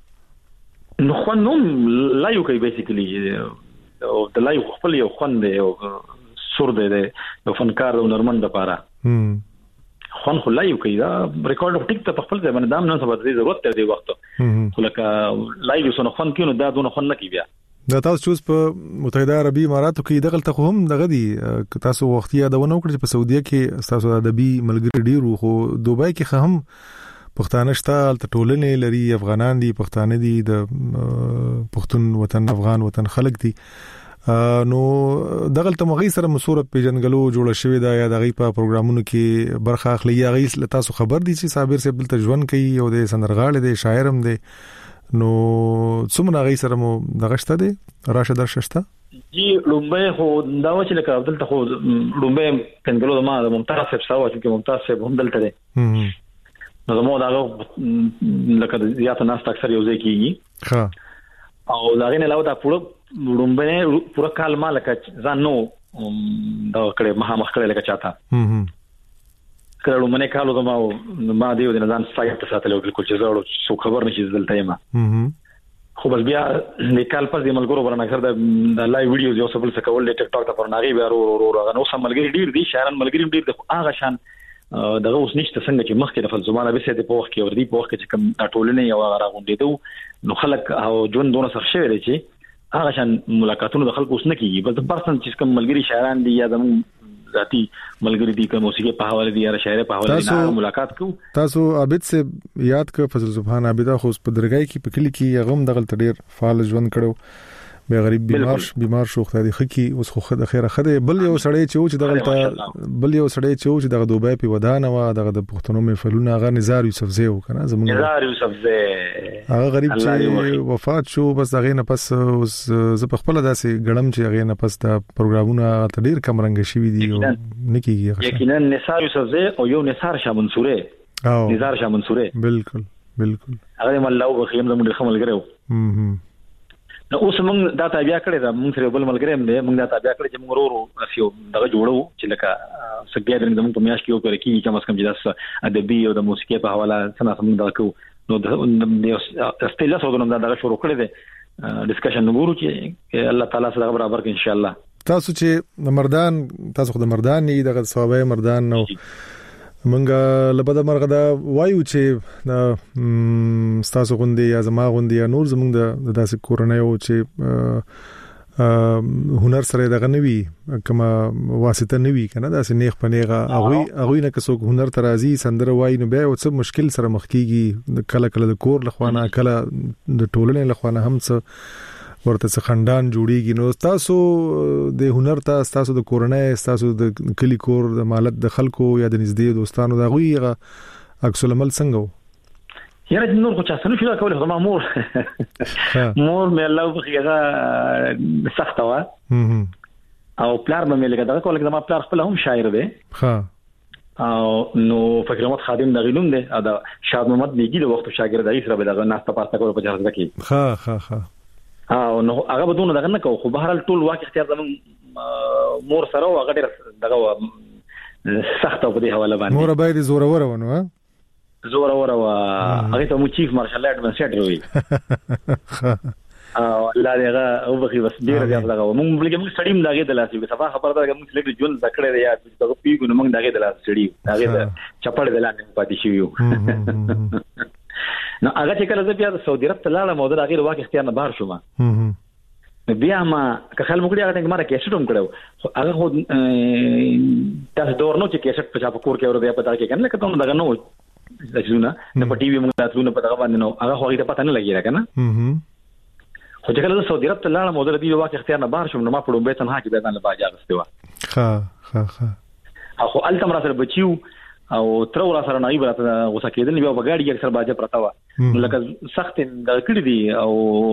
نو خو نو لایو کوي بیسیکلی او د لایو خپل یو خوند دی او سور دی یو فنکار او نرمند لپاره خوان خو لایو کوي دا ریکارډ ټیک ته خپل ځای باندې دام نه ثبت دی ضرورت دی وخت خو لکه لایو سونه خوان کینو دا دونه خوان نه کی بیا دا تاسو چوز په متحده عربی اماراتو کې دغه ته هم دغه دي تاسو وخت یادونه وکړئ چې په سعودي کې تاسو د ادبي ملګری ډیرو خو دوبای کې هم پښتانه شته ته ټولنې لري افغانان دي پښتانه دي د پښتون وطن افغان وطن خلک دي نو دغه ته مغي سره مسوره پیژنګلو جوړ شوی دا یا دغه په پروګرامونو کې برخه اخلي یا غي تاسو خبر دي چې صابر صاحب دلته ژوند کوي او د سندرغاړي دی شاعرم دی نو څومره غي سره مو دغه شته دی راشد درشته جی لومبه خو دا و چې لکه دلته خو لومبه پنګلو ما د ممتاز صاحب ساوه چې ممتاز صاحب هم دلته دی نو زموږ دا لکه زیات ناس اکثر یو ځای کیږي ها او دا غنه علاوه دا لومبه پورا کال ما لکه ځان نو دا کړه مخ کړه لکه چاته کله منه کالو ما دیو د نظام سایت ته ساتلو بالکل چې زړو څو خبر نشي دلته ما خو بس بیا د کال پس د ملګرو ورن اکثر د لایو ویډیوز یو څه بل څه کول د ټیک ټاک ته پر ناغي بیا ورو نو سم ملګری ډیر دي شهرن ملګری ډیر د هغه شان دغه اوس نشته څنګه چې مخکې د فلزمانه به سي د پوخ کې ور دي پوخ کې چې کوم ټولنه یو هغه غونډېدو نو خلک او جون دونه سره شوی دی چې هغه شان ملاقاتونه د خلکو اوس نه کیږي بل د پرسن چې کوم ملګری شهران دي یا د ذاتی ملګری دي کوم موسیقي په حواله دي یا شاعر په حواله دي ملاقات کو تاسو عابد سے یاد ک فضل سبحان عابد خو په درګای کې پکلی کې غم دغل تډیر فعال ژوند کړو به غریب بیمار شو خدای خکی اوس خو د خیره خدای بل یو سړی چې دغل ته بل یو سړی چې دغه دوبای په ودانه وا دغه د پښتنو محفلونه هغه نزار یوسف زی وکنه زموږ نزار یوسف زی هغه غریب چې وفات شو بس هغه نه پس ز په خپل داسې غړم چې هغه نه پس د پروګرامونه تډیر کم رنګ شوی دي نکیږي یقینا نزار یوسف زی او یو نثار شاه منصوره نزار شاه منصوره بالکل هغه مله وبخیم زموږ خمل ګرو نو اوس موږ دا تابع کړی دا موږ سره بل ملګری هم دی موږ دا تابع کړی چې موږ ورو اسیو دغه جوړو چې لکه سګیا درنګ موږ په میاش کې وکړو کې چې مسکم چې داس ادبي او د موسیقي په حواله څنګه موږ دا کو نو د استیلا سره نو دا شروع کړی دی ډسکشن وګورو چې الله تعالی سره برابر کې ان شاء الله تاسو چې تاسو خو د مردان نه دغه ثوابه مردان نو منګه لبد مرغه دا وایو چې تاسو غوندي یا زما غوندي یا نور زمونږ د داسې کورنۍ او چې هنر سره دغه نوي کما واسطه نوي کنه داسې نیخ پنيغه اغوی نه کسو هنر ترازی سندره وای نو بیا او څه مشکل سره مخ کیږي کله د کور لخوانه کله د ټولنې لخوانه هم څه ورته خندان جوړیږي نو تاسو د هنر تاسو د کورنۍ تاسو د کلی کور د مالت د خلکو یا د نږدې دوستانو دا غویغه عکس العمل څنګه و یاره نور خو چا سنو شو کوله خو مور مې الله بخیغه سخت وا او پلار مې لګا دا کوله ما پلار خپل هم شاعر دی ها او نو فکر محمد خادم د غلوم دی دا شاد محمد نیګي د وخت شاګرد دی سره به دا ناسته پاسته کول په جهاز کې ها او نو هغه بدون دغه نه کو خو بهرال ټول واقع اختیار زمون مور سره او هغه ډېر دغه سخت په دې حواله باندې مور باید زورور ونه هغه ته مو چیف مارشل ایڈمنسټریټر وي او الله دې هغه او بخي بس ډېر زیات دغه مونږ بلکې موږ سړیم دغه د لاسي په صفه خبره ده موږ لګ ژوند ذکر دی یا دغه پیګو موږ دغه د لاس سړی دغه چپړ د لاندې پاتې شو نو هغه چې کله زه بیا د سعودي عرب ته لاړم او د هغې د واک اختیار نه بهر شوم بیا ما که خل مګړي هغه څنګه ماره کیسټ هم کړو هغه خو تاسو دور نو چې کیسټ په چا په کور کې اور بیا پتا کې کنه کته دغه نو ځونه نه په ټي وي موږ تاسو نه پتا باندې نو هغه خو هغه پتا نه لګی راکنه خو چې کله زه سعودي عرب ته لاړم او د دې واک اختیار نه بهر شوم نو ما په لومبه تنها کې به ځان له باجا غستوا خو التم را سره بچیو او تر ور سره نایب راته غوسه کېدل بیا په ګاډي کې اکثر باجه پرتا و لکه سخت د کړی دی او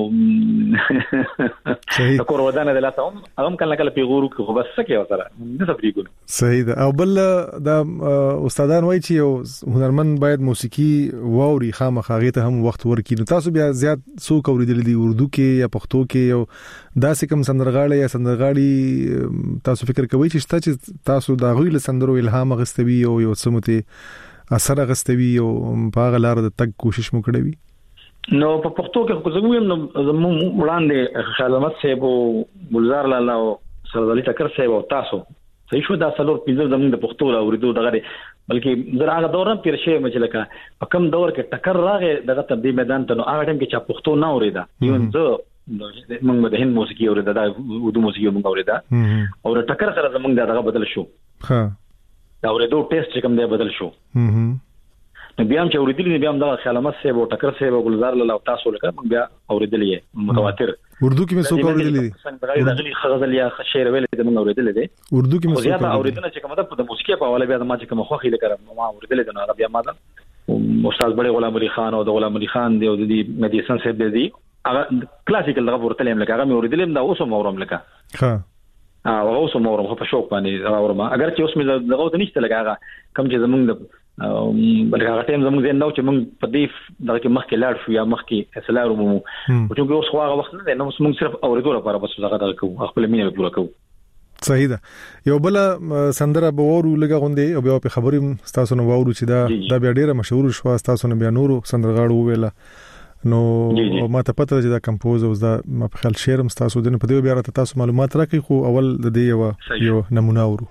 صحیح کور ودانه د لاسه هم کله کله پیغورو خو بس سکه وسره نه تفریقونه صحیح ده. او بل د استادان وایي چې هنرمند باید موسیقي واوري خامخاغه ته هم وخت ورکړي. نو تاسو بیا زیات څوک اوریدل دي اردو کې یا پښتو کې او داسې کوم سندرغاړي یا سندرغاړي تاسو فکر کوئ چې تاسو دا غوي له سندرو الهام غستوي او یو سمته اثر غستوي او په هغه لار د تک کوشش مو کړې وي؟ نو په پښتو کې خو زموږ نو زموږ وړاندې خیال احمد صاحب او گلزار لالا او سردالي ټکر صاحب او تاسو صحیح شو دا څلور پنځه زموږ د پښتو اوریدو دغه بلکې زه هغه دوران پیر شي مچلکه په کم دور کې ټکر راغې دغه تبدیل میدان ته نو هغه ټیم کې چې پښتو نه اوریدا ایون زه موږ د هند موسیقي اوریدا د اردو موسیقي موږ اوریدا او ټکر سره زموږ دغه بدل شو. ها دا اوریدو ټیسټ کوم دی بدل شو. نو بیا هم چې اوریدل بیا هم د خیال احمد صاحب او ټکر صاحب او گلزار لالا تاسو لکه موږ بیا اوریدل یې متواتر اردو کې مې څوک اوریدل دي څنګه دغلی غزل یا شعر ویل دي موږ اوریدل دي اردو کې مې څوک اوریدل چې کومه د موسیقي په حواله بیا ما چې کوم خوخي لکه ما اوریدل دي نو بیا ما دا استاد بڑے غلام علي خان او د غلام علي خان دی او د مدیسن صاحب دی هغه کلاسیکل دغه ورتل هم لکه هغه مې اوریدل دا اوس مورم لکه ها او اوس مورم خو په شوق باندې اورم اگر چې اوس مې دغه ته نشته لکه هغه کم چې زمونږ بلکې هغه ټیم زموږ زین نو چې موږ په دې دغه کې مخکې لاړ شو یا مخکې اصلاح ومو او چې اوس خو هغه وخت نه نو موږ صرف اوریدو لپاره بس دغه کوو خپل مینه پوره کوو. صحیح ده. یو بل سندره به وورو لګه غوندي او بیا په خبرې تاسو نو وورو چې دا بیا ډیره مشهور شو تاسو نو بیا نورو سندرغاړو ویله نو ما ته پته چې دا کمپوز او دا ما په خیال شعر هم تاسو د په دې بیا تاسو معلومات راکې خو اول د دې یو نمونه ورو.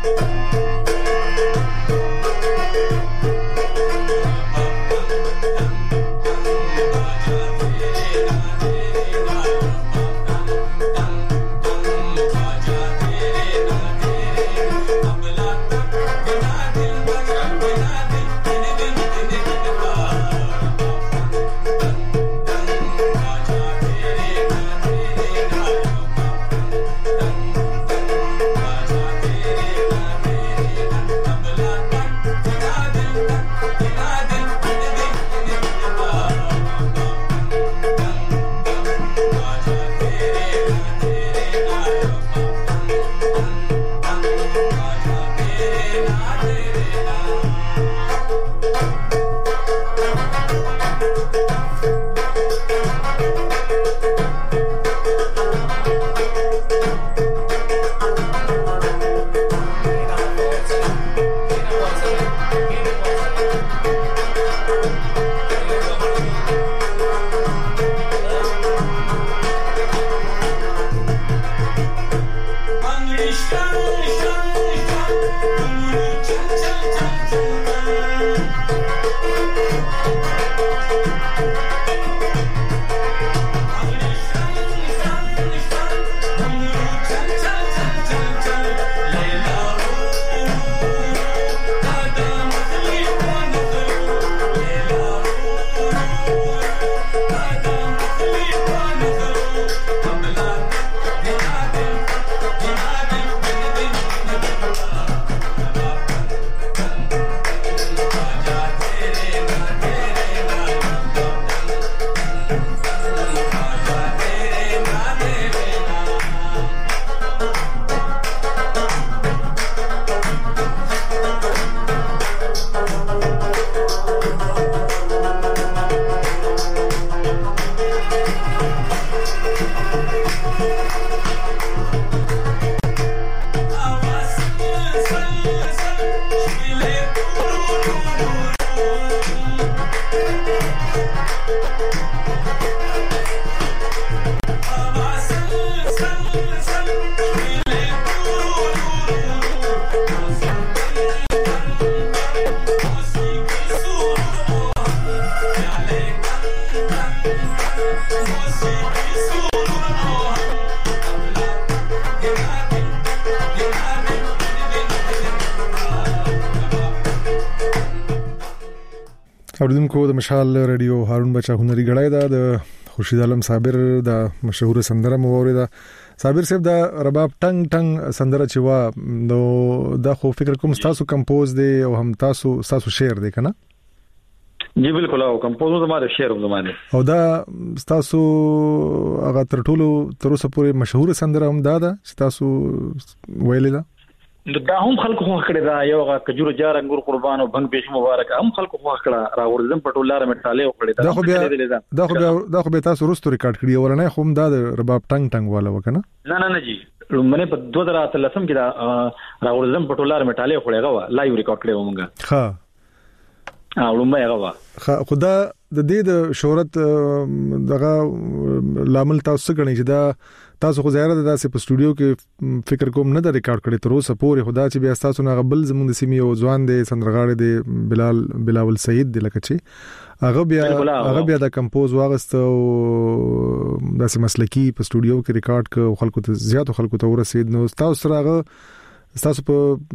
اوریدونکو د مشال رادیو هارون بچا هنري غړای دا د خورشید عالم صابر د مشهور سندره موریدا صابر صاحب دا رباب ټنګ ټنګ سندره چې وا نو دا خو فکر کوم تاسو کمپوز دی او هم تاسو شعر دی کنه جی بالکل او کمپوز زماره شعر زماره او دا تاسو هغه تر اوسه پورې مشهور سندره هم دا تاسو ویلې ده دا هم خلکو خو کړی دا یو هغه کجور جار انګور قربان او بنګ بیخ مبارک هم خلکو خو کړه راورزم پټولار مټاله کړی دا خو به تاسو رستو ریکارډ کړی ولنه خو دا رباب ټنګ والا وکنه نه جی لمنه په 2013 کې دا راورزم پټولار مټاله کړی غوا لایو ریکارډ کړی ومنګه ها لمه غوا خدا د دې د شهرت دغه لامل تاسو غنی چې دا تاسو خو زیاره د تاسو په سټوډیو کې فکر کوم نه دا ریکارډ کړی تر اوسه پورې خدا چې بیا تاسو نه غبل زموږ د سیمې او ځوان د سندرغاړي د بلاول سعید د لکه چې هغه بیا د کمپوز واغست او داسې مسلکی په سټوډیو کې ریکارډ ک خلکو ته زیاتو خلکو ته ورسید نو تاسو سره تاسو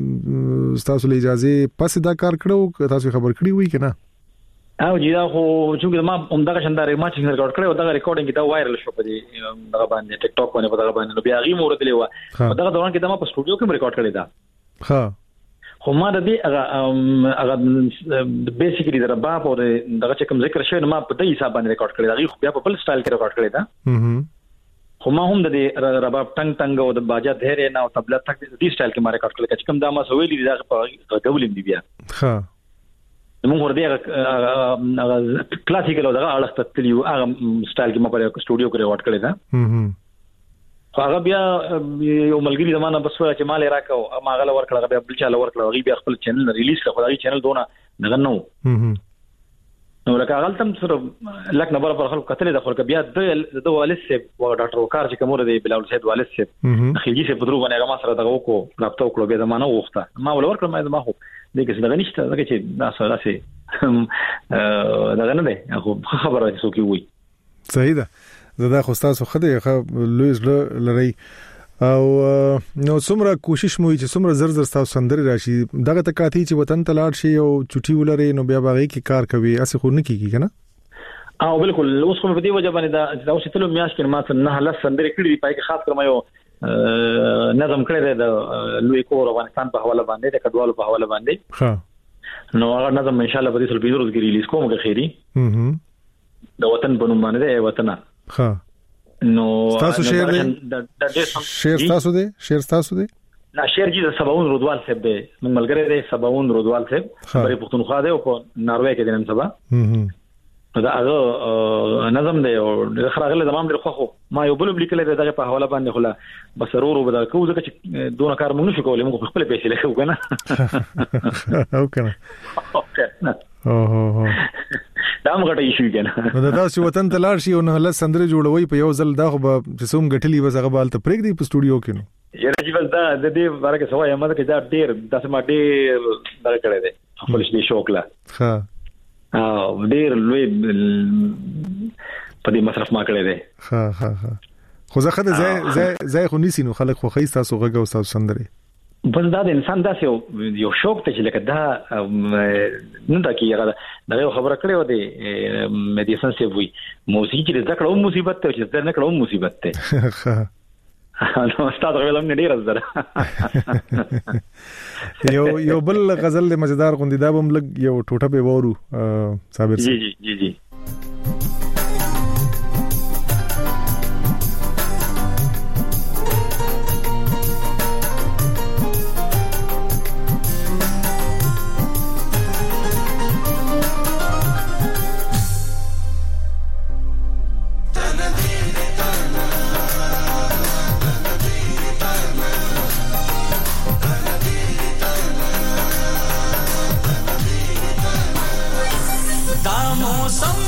له اجازه پس دا کار کړو تاسو خبر کړی وي کنه او جی دا خو چې ما همدغه شندارې ما چې ریکارډ کړو دا ریکارډینګ دا وایرل شو په دې دغه باندې ټیک ټاک باندې په دغه باندې نو بیا غي مورد لیوا دغه دوران کې دا ما په سټوډیو کې ریکارډ کړی دا ها خو ما د دې هغه بیسیکلی دا رباب او دغه چې کوم ذکر شوی نو ما په دې حساب باندې ریکارډ کړی دا غي خو بیا په بل سټایل کې ریکارډ کړی دا خو ما هم د دې رباب ټنګ او د باجا دهره نه او تبله تک دې سټایل کې ما ریکارډ کړی چې کوم دا ما سویلی دا په غولم دی بیا ها موږ ورته هغه کلاسیکل او دغه اړه تللیو هغه سټایل کې ما په سټوډیو کې ریکارډ کړی دا هغه بیا یو ملګری زمانہ بس چې مال راکاو ما غل ورکړه بیا بل چاله ورکړه غي بیا خپل چینل ریلیز کړ خدای چینل دونه دغه نو لکه غلطم سره لک نه پر خلک کتل د خلک بیا د والد سه او ډاکټر وقار چې کومره دی بلاول سید والد سه خلجی سه بدرو باندې ما سره دغه کو رابطه وکړو بیا زمانہ وخته ما ول ورکړم ما خو دغه څه دغه نشته دغه چې دا سره دغه نه دی خو خبره څه کوي وي صحیح ده زدا خو تاسو خدای لویز لری او نو څومره کوشش مو چې څومره زر تاسو سندري راشي دغه تکاتی چې وطن ته لاړ شي او چټي ولري نو بیا باغی کې کار کوي اسه خو نه کیږي کنه او بالکل اوس خو په دې وجه باندې دا اوس ته میاش کې ما څه نه لاس سندري کړی دی پای کې خاص کر ما یو نظم کړی دی د لوی کور افغانستان په حواله باندې د کډوالو په حواله باندې ها نو هغه نظم ان شاء الله په دې سل پیډروز کې ریلیز کوم که خیری د وطن بنو باندې دی وطن ها نو تاسو شعر تاسو دی نه شعر جی د سباون رودوال صاحب دی موږ ملګری دی سباون رودوال صاحب بری پښتونخوا دی او په ناروې کې د نن سبا دا هغه نظم دی او د خراغله زمام ډیر خو ما یو بل لیکل دی دغه په حواله باندې خلا بس ورو بدل کوو ځکه چې دونه کار موږ نشو کولای موږ خپل پیسې لکو کنه او کنه او دا موږ ته ایشو کنه نو دا تاسو وطن ته لاړ شي او نه له سندره جوړوي په یو ځل دا خو به جسوم غټلی بس هغه بالته پرېګ دی په سټوډیو کې نو یره چې بس دا د دې ورکه سوای هم دا چې دا ډیر د سم ډیر دا کړی دی خپل شي شوق لا ها او ډیر لوی په دې مصرف ما کړی دی ها خو زه خدای زای خو نيسي نو خلک خو خيستا سو غږ او تاسو سندره بس دا د انسان داسې یو شوق ته چې لکه دا نه دا کیږي دا یو خبره کړې و دی مدیسن سی وی موسیقي چې ذکر او مصیبت ته چې ذکر کړه او مصیبت ته نو ستاسو غوښتل نه ډیر زره یو بل غزل مزیدار غوندي دا بم لګ یو ټوټه به وورو صابر جی मौसम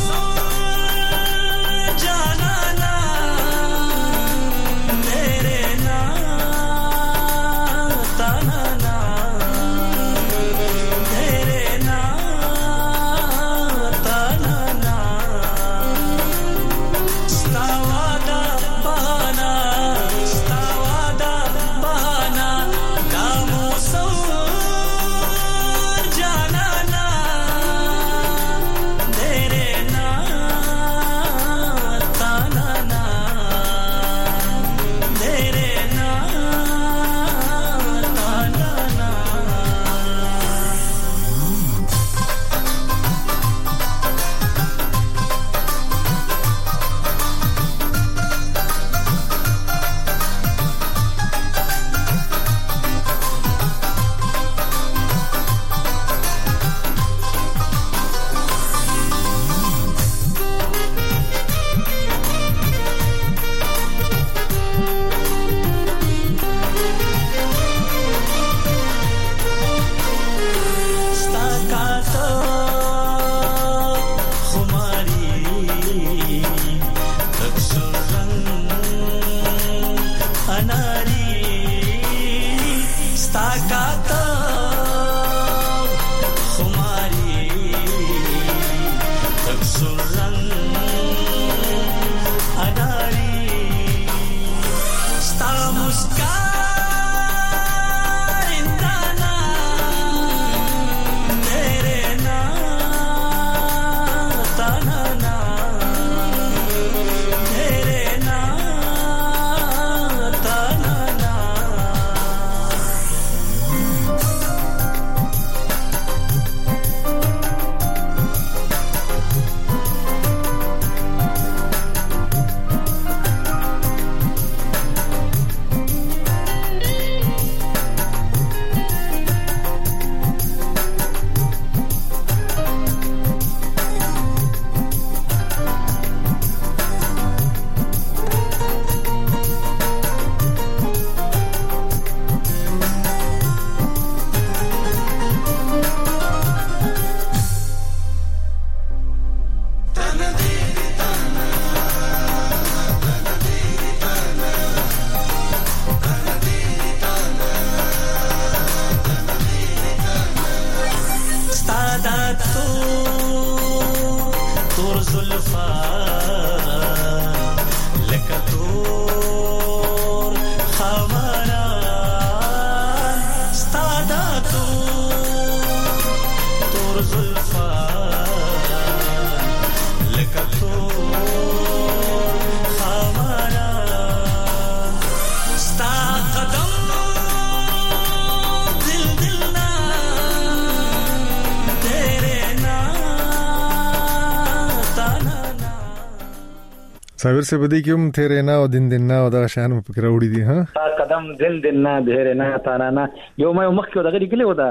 صابر سے بدی کوم تیرے نا او دن دن نا او دا شان په فکر وړي دي ها قدم دل دن نا تیرے نا تانا نا یو ما مخکې دا غړي کله ودا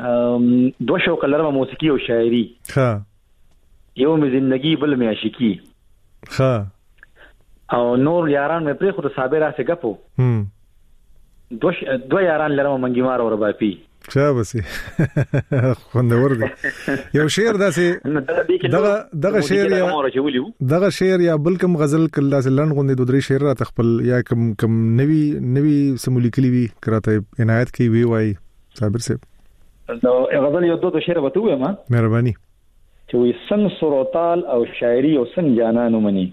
دوه شو کلر موسیقي او شاعري ها یو می زندگی بل می عاشقی ها او نور یاران مې پرې خو د صابر سره غپو دوه یاران لرم منګي مار اور باپی شابسي خوندور دي یو شعر دغه شعر یا بل کوم غزل کله لن غوندي دوه درې شعر را تخپل یا کوم نوی سمولي کلی وی کراته عنایت کی وی وای صابر صاحب نو غزل یو دوه شعر وته ما مهرباني چې وي سنگ سروتال او شاعري او سنگ جانانو مني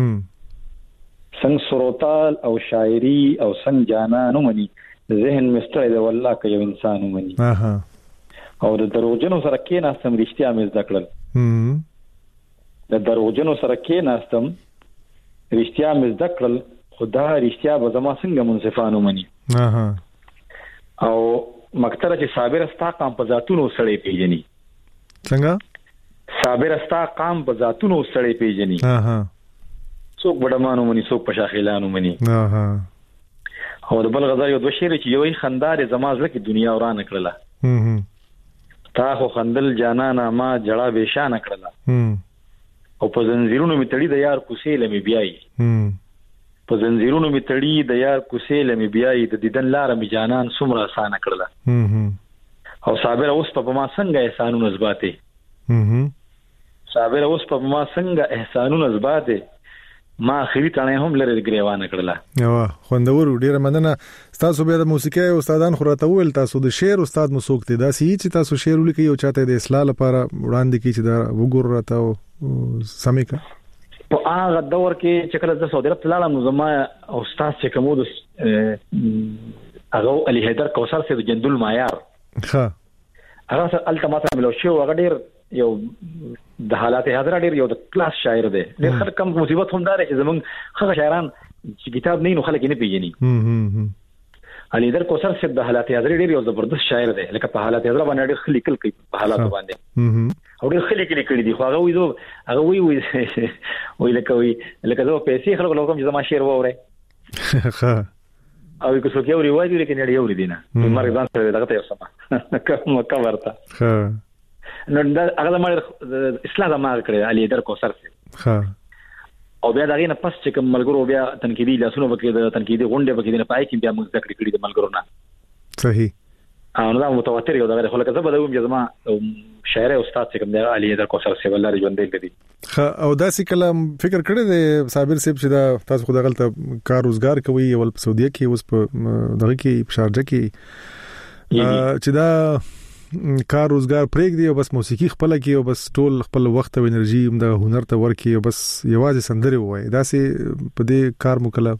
سنگ سروتال او شاعري او سنگ جانانو مني ذهن مستری دی والله که یو انسان ومني او د دروغجنو سره کې ناستم رښتیا مې زده کړل د دروغجنو سره کې ناستم رښتیا مې زده کړل خدا رښتیا به زما څنګه منصفانو ومني او مکتره چې صابر استا قام په ذاتونو سړی پیژني څنګه صابر استا قام په ذاتونو سړی پیژني څوک بډمانو مني څوک په شاخیلانو مني او د بل غزل یو دوه شعر چې یوې خندار زما زړه کې دنیا ورانه کړله تا خو خندل جانانا ما جړه بشانه کړله او په زنجیرونو می تړي د یار کوسې لمې بیاي په زنجیرونو می تړي د یار کوسې لمې بیاي د دیدن لار می جانان سمره آسان کړله او صابر اوس په ما څنګه احسانونه زباته صابر اوس په ما څنګه احسانونه زباته ما اخري تانه هم لري ګریوانه کړله یو خوندور ډیره مننه تاسو بیا د موسیقي استادان خو راته ویل تاسو د شعر استاد مسوک ته داسي چې تاسو شعر ولیکي او چاته د اصلاح لپاره وړاندې کی چې دا وګور راته سمې کا په هغه دور کې چې کله د سعودي عرب لاله نظام استاد چې کومو هغه علي حیدر کوثر سره جندل معیار ها هغه التماس ملو شو هغه ډیر یو د حالات حاضر ډیر یو د کلاس شاعر دی ډیر خلک کم مصیبت هم دار چې زمونږ خغه شاعران چې کتاب نه نو خلک نه پیژني علي در کوثر صاحب د حالات حاضر ډیر یو زبردست شاعر دی لکه په حالات حاضر باندې ډیر خلیکل کوي په حالات باندې او ډیر خلیکل کړي دي خو هغه وی لکه زه پیسې خلک لوکم چې زما شعر وره او که څوک یو ریواج لري کې نه یو ردینه مرګ ځان سره دغه ته سما کوم ورته نو دا هغه ما اصلاح ما کړی علي در کوثر ها او بیا دغه نه پس چې کوم ملګرو بیا تنقیدی لاسونو وکړي د تنقیدی غونډه وکړي نه پای کې بیا موږ ذکر کړی د ملګرو نه صحیح نو دا متواتر یو دغه خلک زبر دوم چې زما شاعر استاد چې کوم دی علي در کوثر سی الله ژوند دی او دا سې کلام فکر کړی دی صابر صاحب چې دا تاسو خو دغه کار روزګار کوي ول په سعودي کې اوس په دغه کې په شارجه کې چې دا کار روزګار پرېګ دی او بس موسیقي خپل کې او بس ټول خپل وخت او انرژي د هنر ته ورکي او بس یوازې سندره وای دا سې په دې کار مکلف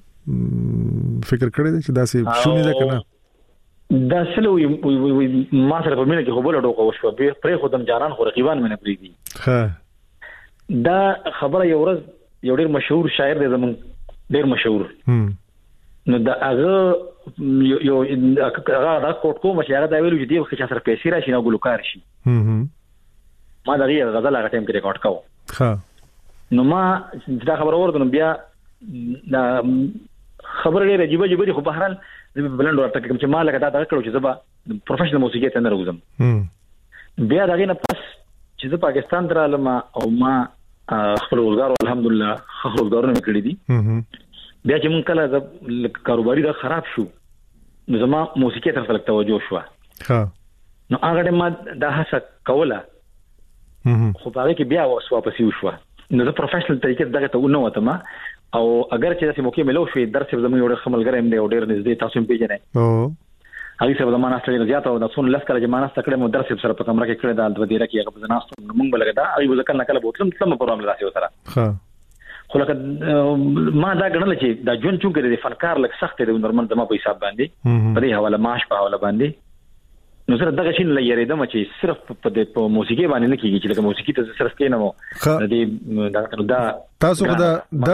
فکر کړی دی چې دا سې شونې ده کنه دا سلو ما سره په مینه کې خو بل ډوکو وشو به پرې خودم جانان خو رقیبان مې نه پریږدي ها دا خبره یو ورځ یو ډیر مشهور شاعر دی زمون ډیر مشهور نو دا هغه یو هغه دا کوټ کوم چې هغه دا ویلو چې دی خو چې سره پیسې راشي نو ګلوکار شي ما دا غیر غزل هغه ټیم کې ریکارډ کاوه ها نو ما دا خبره ورته بیا دا خبره لري جيبه دي خو بهرال بلند ورته کوم چې مالک دا کړو چې زبا پروفیشنل موسیقي ته نه راوځم بیا دا غینه پس چې د پاکستان درالم او ما خپل روزګار الحمدلله خپل روزګارونه کړی دي بیا چې مونږ کله د کاروباري دا خراب شو نو زما موسیقي ته فلک توجه شو ها نو هغه ما دا هڅه کوله خو هغه کې بیا واپس وشو نو د پروفیشنل طریقې دغه ته ونه وته ما او اگر چې داسې موقع ملو شوې درس به زموږ یو خملګر هم دی او ډېر نږدې تاسو هم پیژنئ هغه څه به زمانہ ستړي زیات او د څون لس کله چې مانه ستکړه مو درس سره په کمره کې کړی دا د ودیره کې هغه بزناست موږ بلګدا هغه ځکه نه کله بوتلم سم پروګرام لاسه وسره ها خو لکه ما دا غنل چې دا جون چون کې د فنکار لک سخت دی نورمال زما په حساب باندې په دې حواله معاش په حواله باندې نو سره دغه شین لري دمه چې صرف په موسیقي باندې نه کیږي چې لکه موسیقي ته صرف کې نه مو دا تاسو دا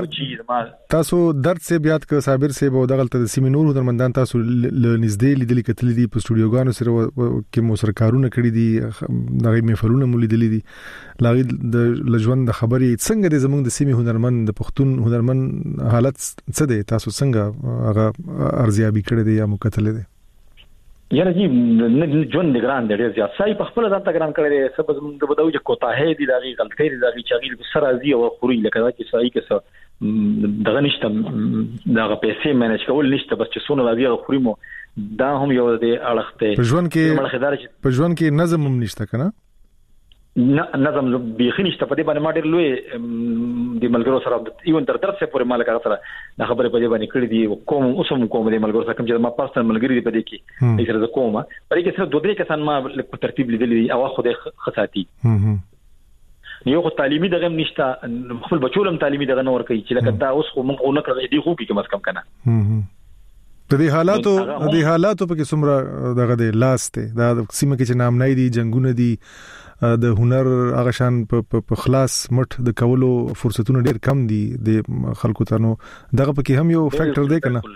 تاسو درد سے بیات ک صابر سے بو دغه ته سیمینور هنرمندان تاسو نږدې لیدل کتل دي په سټوډیوګانو سره کې مو سره کارونه کړی دي دغه محفلونه مو لیدل دي لاغي د لژوند د خبرې څنګه د زمونږ د سیمې هنرمند د پښتون هنرمند حالت څه دی تاسو څنګه هغه ارزیابي کړی دی یا مو کتل دي یاره جی جون د ګران د ډیر زیات سای په خپل ځان ته ګران کړی سبب د بدو چې کوتاه دی دغه غلطۍ دی دغه چاغي سره ازي او خوري لکه دا چې سای کې دغه نشته دغه پیسې مینج کول نشته بس چې سونه راځي او خوري مو دا هم یو د اړخته په ژوند کې نظم هم نشته کنه نظم بيخي نشته په دې باندې ما ډېر لوی د ملګرو سره ایون تر درسه پورې مالک سره د خبرې په دې باندې کړې دي کوم اوسم کوم د ملګرو سره کوم چې ما پرسنل ملګری دي په دې کې هیڅ سره کومه په دې کې سره دوه درې کسان ما په ترتیب لیدلې دي او خو د خصاتی یو خو تعلیمي دغه نشته خپل بچولم تعلیمي دغه نور کوي چې لکه دا اوس خو موږ نه کړی دی خو کې مس کم کنه د دې حالاتو په کې څومره دغه د لاس ته دا سیمه کې چې نام نه دي جنگونه دي د هنر هغه شان په خلاص مټ د کولو فرصتونه ډېر کم دي د خلکو ته نو دغه پکې هم یو فیکٹر دی کنه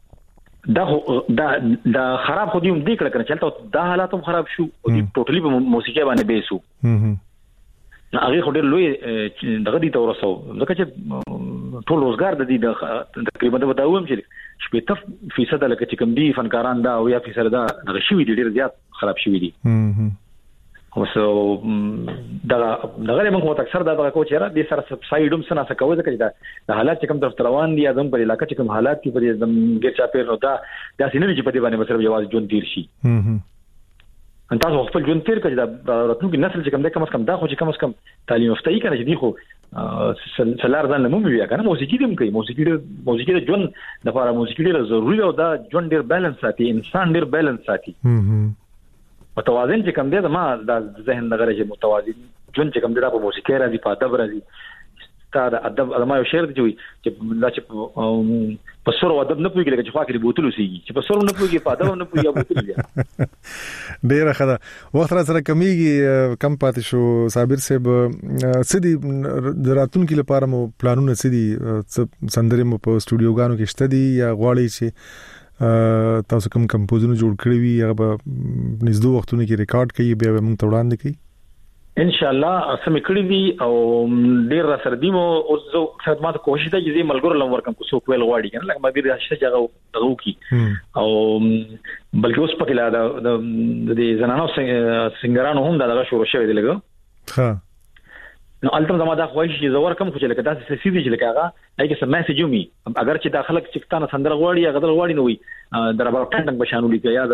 دا خراب خو دې هم دې کړه چلته دا حالات هم خراب شو او دې ټوټلی په موسیقي باندې بیسو نو هغه خو ډېر لوی دغه دي تورسو ځکه چې ټول روزګار د دې تقریبا د وداوم چې 70% لکه چې کوم دي فنکاران دا او یا فیصد دا دغه شوی دي ډېر زیات خراب شوی دي اوسو دغه موږ اکثر دا کو چیرې د سره سایډوم سره څه کوي ځکه دا حالات چې کوم طرف روان دي اعظم پر علاقې چې کوم حالات کې په دې ګر چا پیر نو دا سینې چې په دې باندې مسره جواز جون تیر شي ان تاسو خپل جون تیر کړئ دا راتلونکي نسل چې کوم د کم از کم دا خو چې کم از کم تعلیم یافته کړي چې دی خو سلار ځان له مو بیا کنه موسیقي دې کوي موسیقي د جون د لپاره موسیقي ډېر ضروري او دا جون ډېر بیلانس ساتي انسان ډېر بیلانس ساتي متوازن چې کوم دی ما د ذهن نظر چې متوازن جون چې کوم دی په موسیقي راځي په ادب راځي ستاره ادب علماء شعر دی چې لا چې په سر او ادب نه پوهیږي چې خو کې بوتلو سیږي چې په سر نه پوهیږي په ادب نه پوهیږي بوتلو دی ډیره خدا وخت را سره کمیږي کم پاتې شو صابر صاحب سدي دراتون کې لپاره مو پلانونه سدي سندره مو په سټوډیوګانو کې شته دي یا غواړي چې تاسو کوم کمپوزونه جوړ کړی وي هغه په نږدې وختونو کې ریکارډ کړي بیا موږ ته وړاندې کړي ان شاء الله سم کړی دي او ډیر را سره دي مو او زه خدمات کوشش ته چې ملګرو لم ورکم کو څوک ویل غواړي کنه لکه ما ډیر هڅه جګه وکي او بلکې اوس په کله د زنانو سنگرانو هم دا شروع شوی دی لګو ها نو البته زما دا خوښ چې زور کم خو چې لکه تاسو سې دي چې لکه هغه هغه سم میسج ومي اگر چې داخله چې تاسو سندر غواړي هغه غواړي نو وي در اباوت ټنګ بشانو لیکي یا د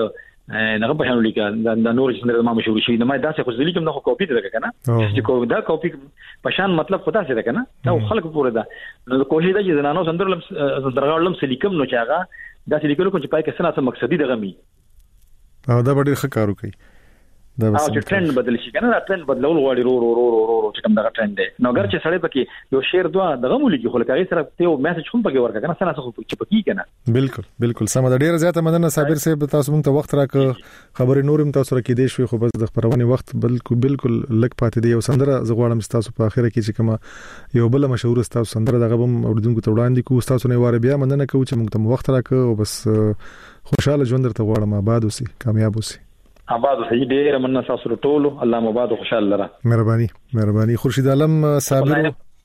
نه په شان لیکه د نور څنګه ما مشهور شي نه ما داسې خو ځلی کوم نه کاپی ده کنه چې کو دا کاپی په شان مطلب خدا څه ده کنه نو خلک پوره ده نو کوشش ده چې زنانو سندرغاړم سلیکم نو چاغه دا سلیکلو کو چې پای کې سنت مقصدی دغه می او دا ډېر ښه کارو کوي دا او چې ټرند بدل شي کنه دا ټرند بدلول غواړي رو چې کوم دا ټرند دی نو اگر چې سړی پکې یو شعر دوا دغه مولي کې خو لکه سره ته یو میسج هم پکې ورکړه کنه سره څه چې پکې کنه بالکل سم دا ډېر زیاته مننه صابر صاحب تاسو موږ ته وخت راکړ خبرې نورم تاسو سره کې دی شوي خو بس د خبرونه وخت بالکل لک پاتې دی یو سندره زغواړم تاسو په اخره کې چې کومه یو بل مشهور تاسو سندره دغه بم اوردونکو ته وړاندې کو تاسو نه واره بیا مننه کوم چې موږ ته وخت راکړ او بس خوشاله ژوند درته غواړم آباد اوسئ کامیاب اوسئ آباد اوسئ ډېر مننه تاسو ټولو الله مباد خوشاله لره مهرباني خورشید عالم صابر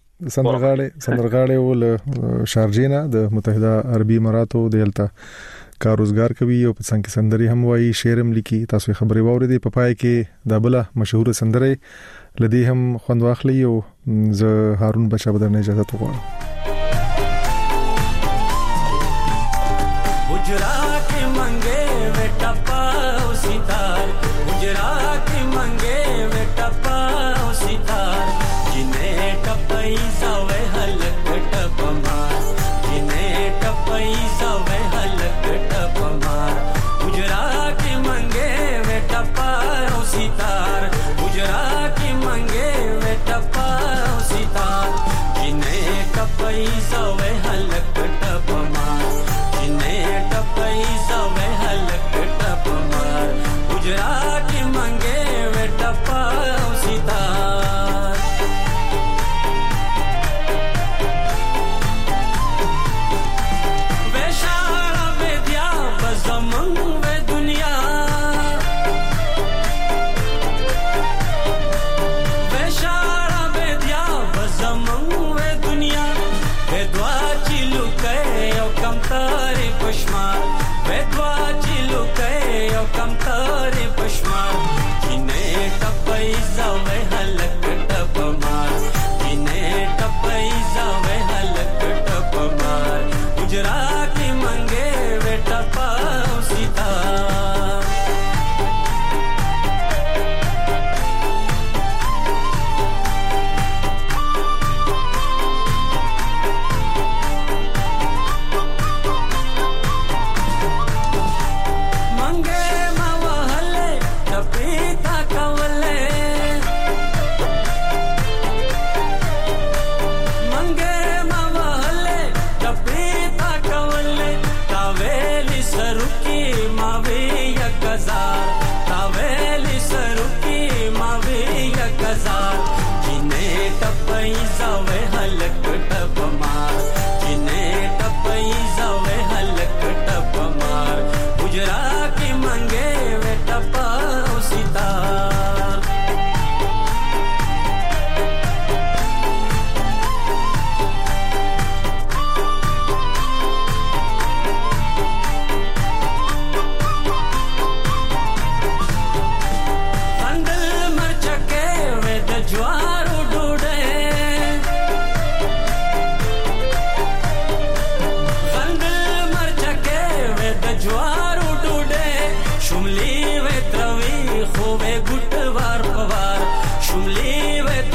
سندرغاړي ول شارجینا د متحده عربي اماراتو دلته کار روزګار کوي او په څنګه سندري هم وایي شعرم لیکي تاسو خبري واورئ په پای کې د بل مشهور سندري لدی هم خوند واخلي او ز هارون بچا بدرنه اجازه وغواړم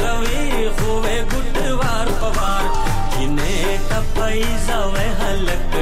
पैसा वह हलक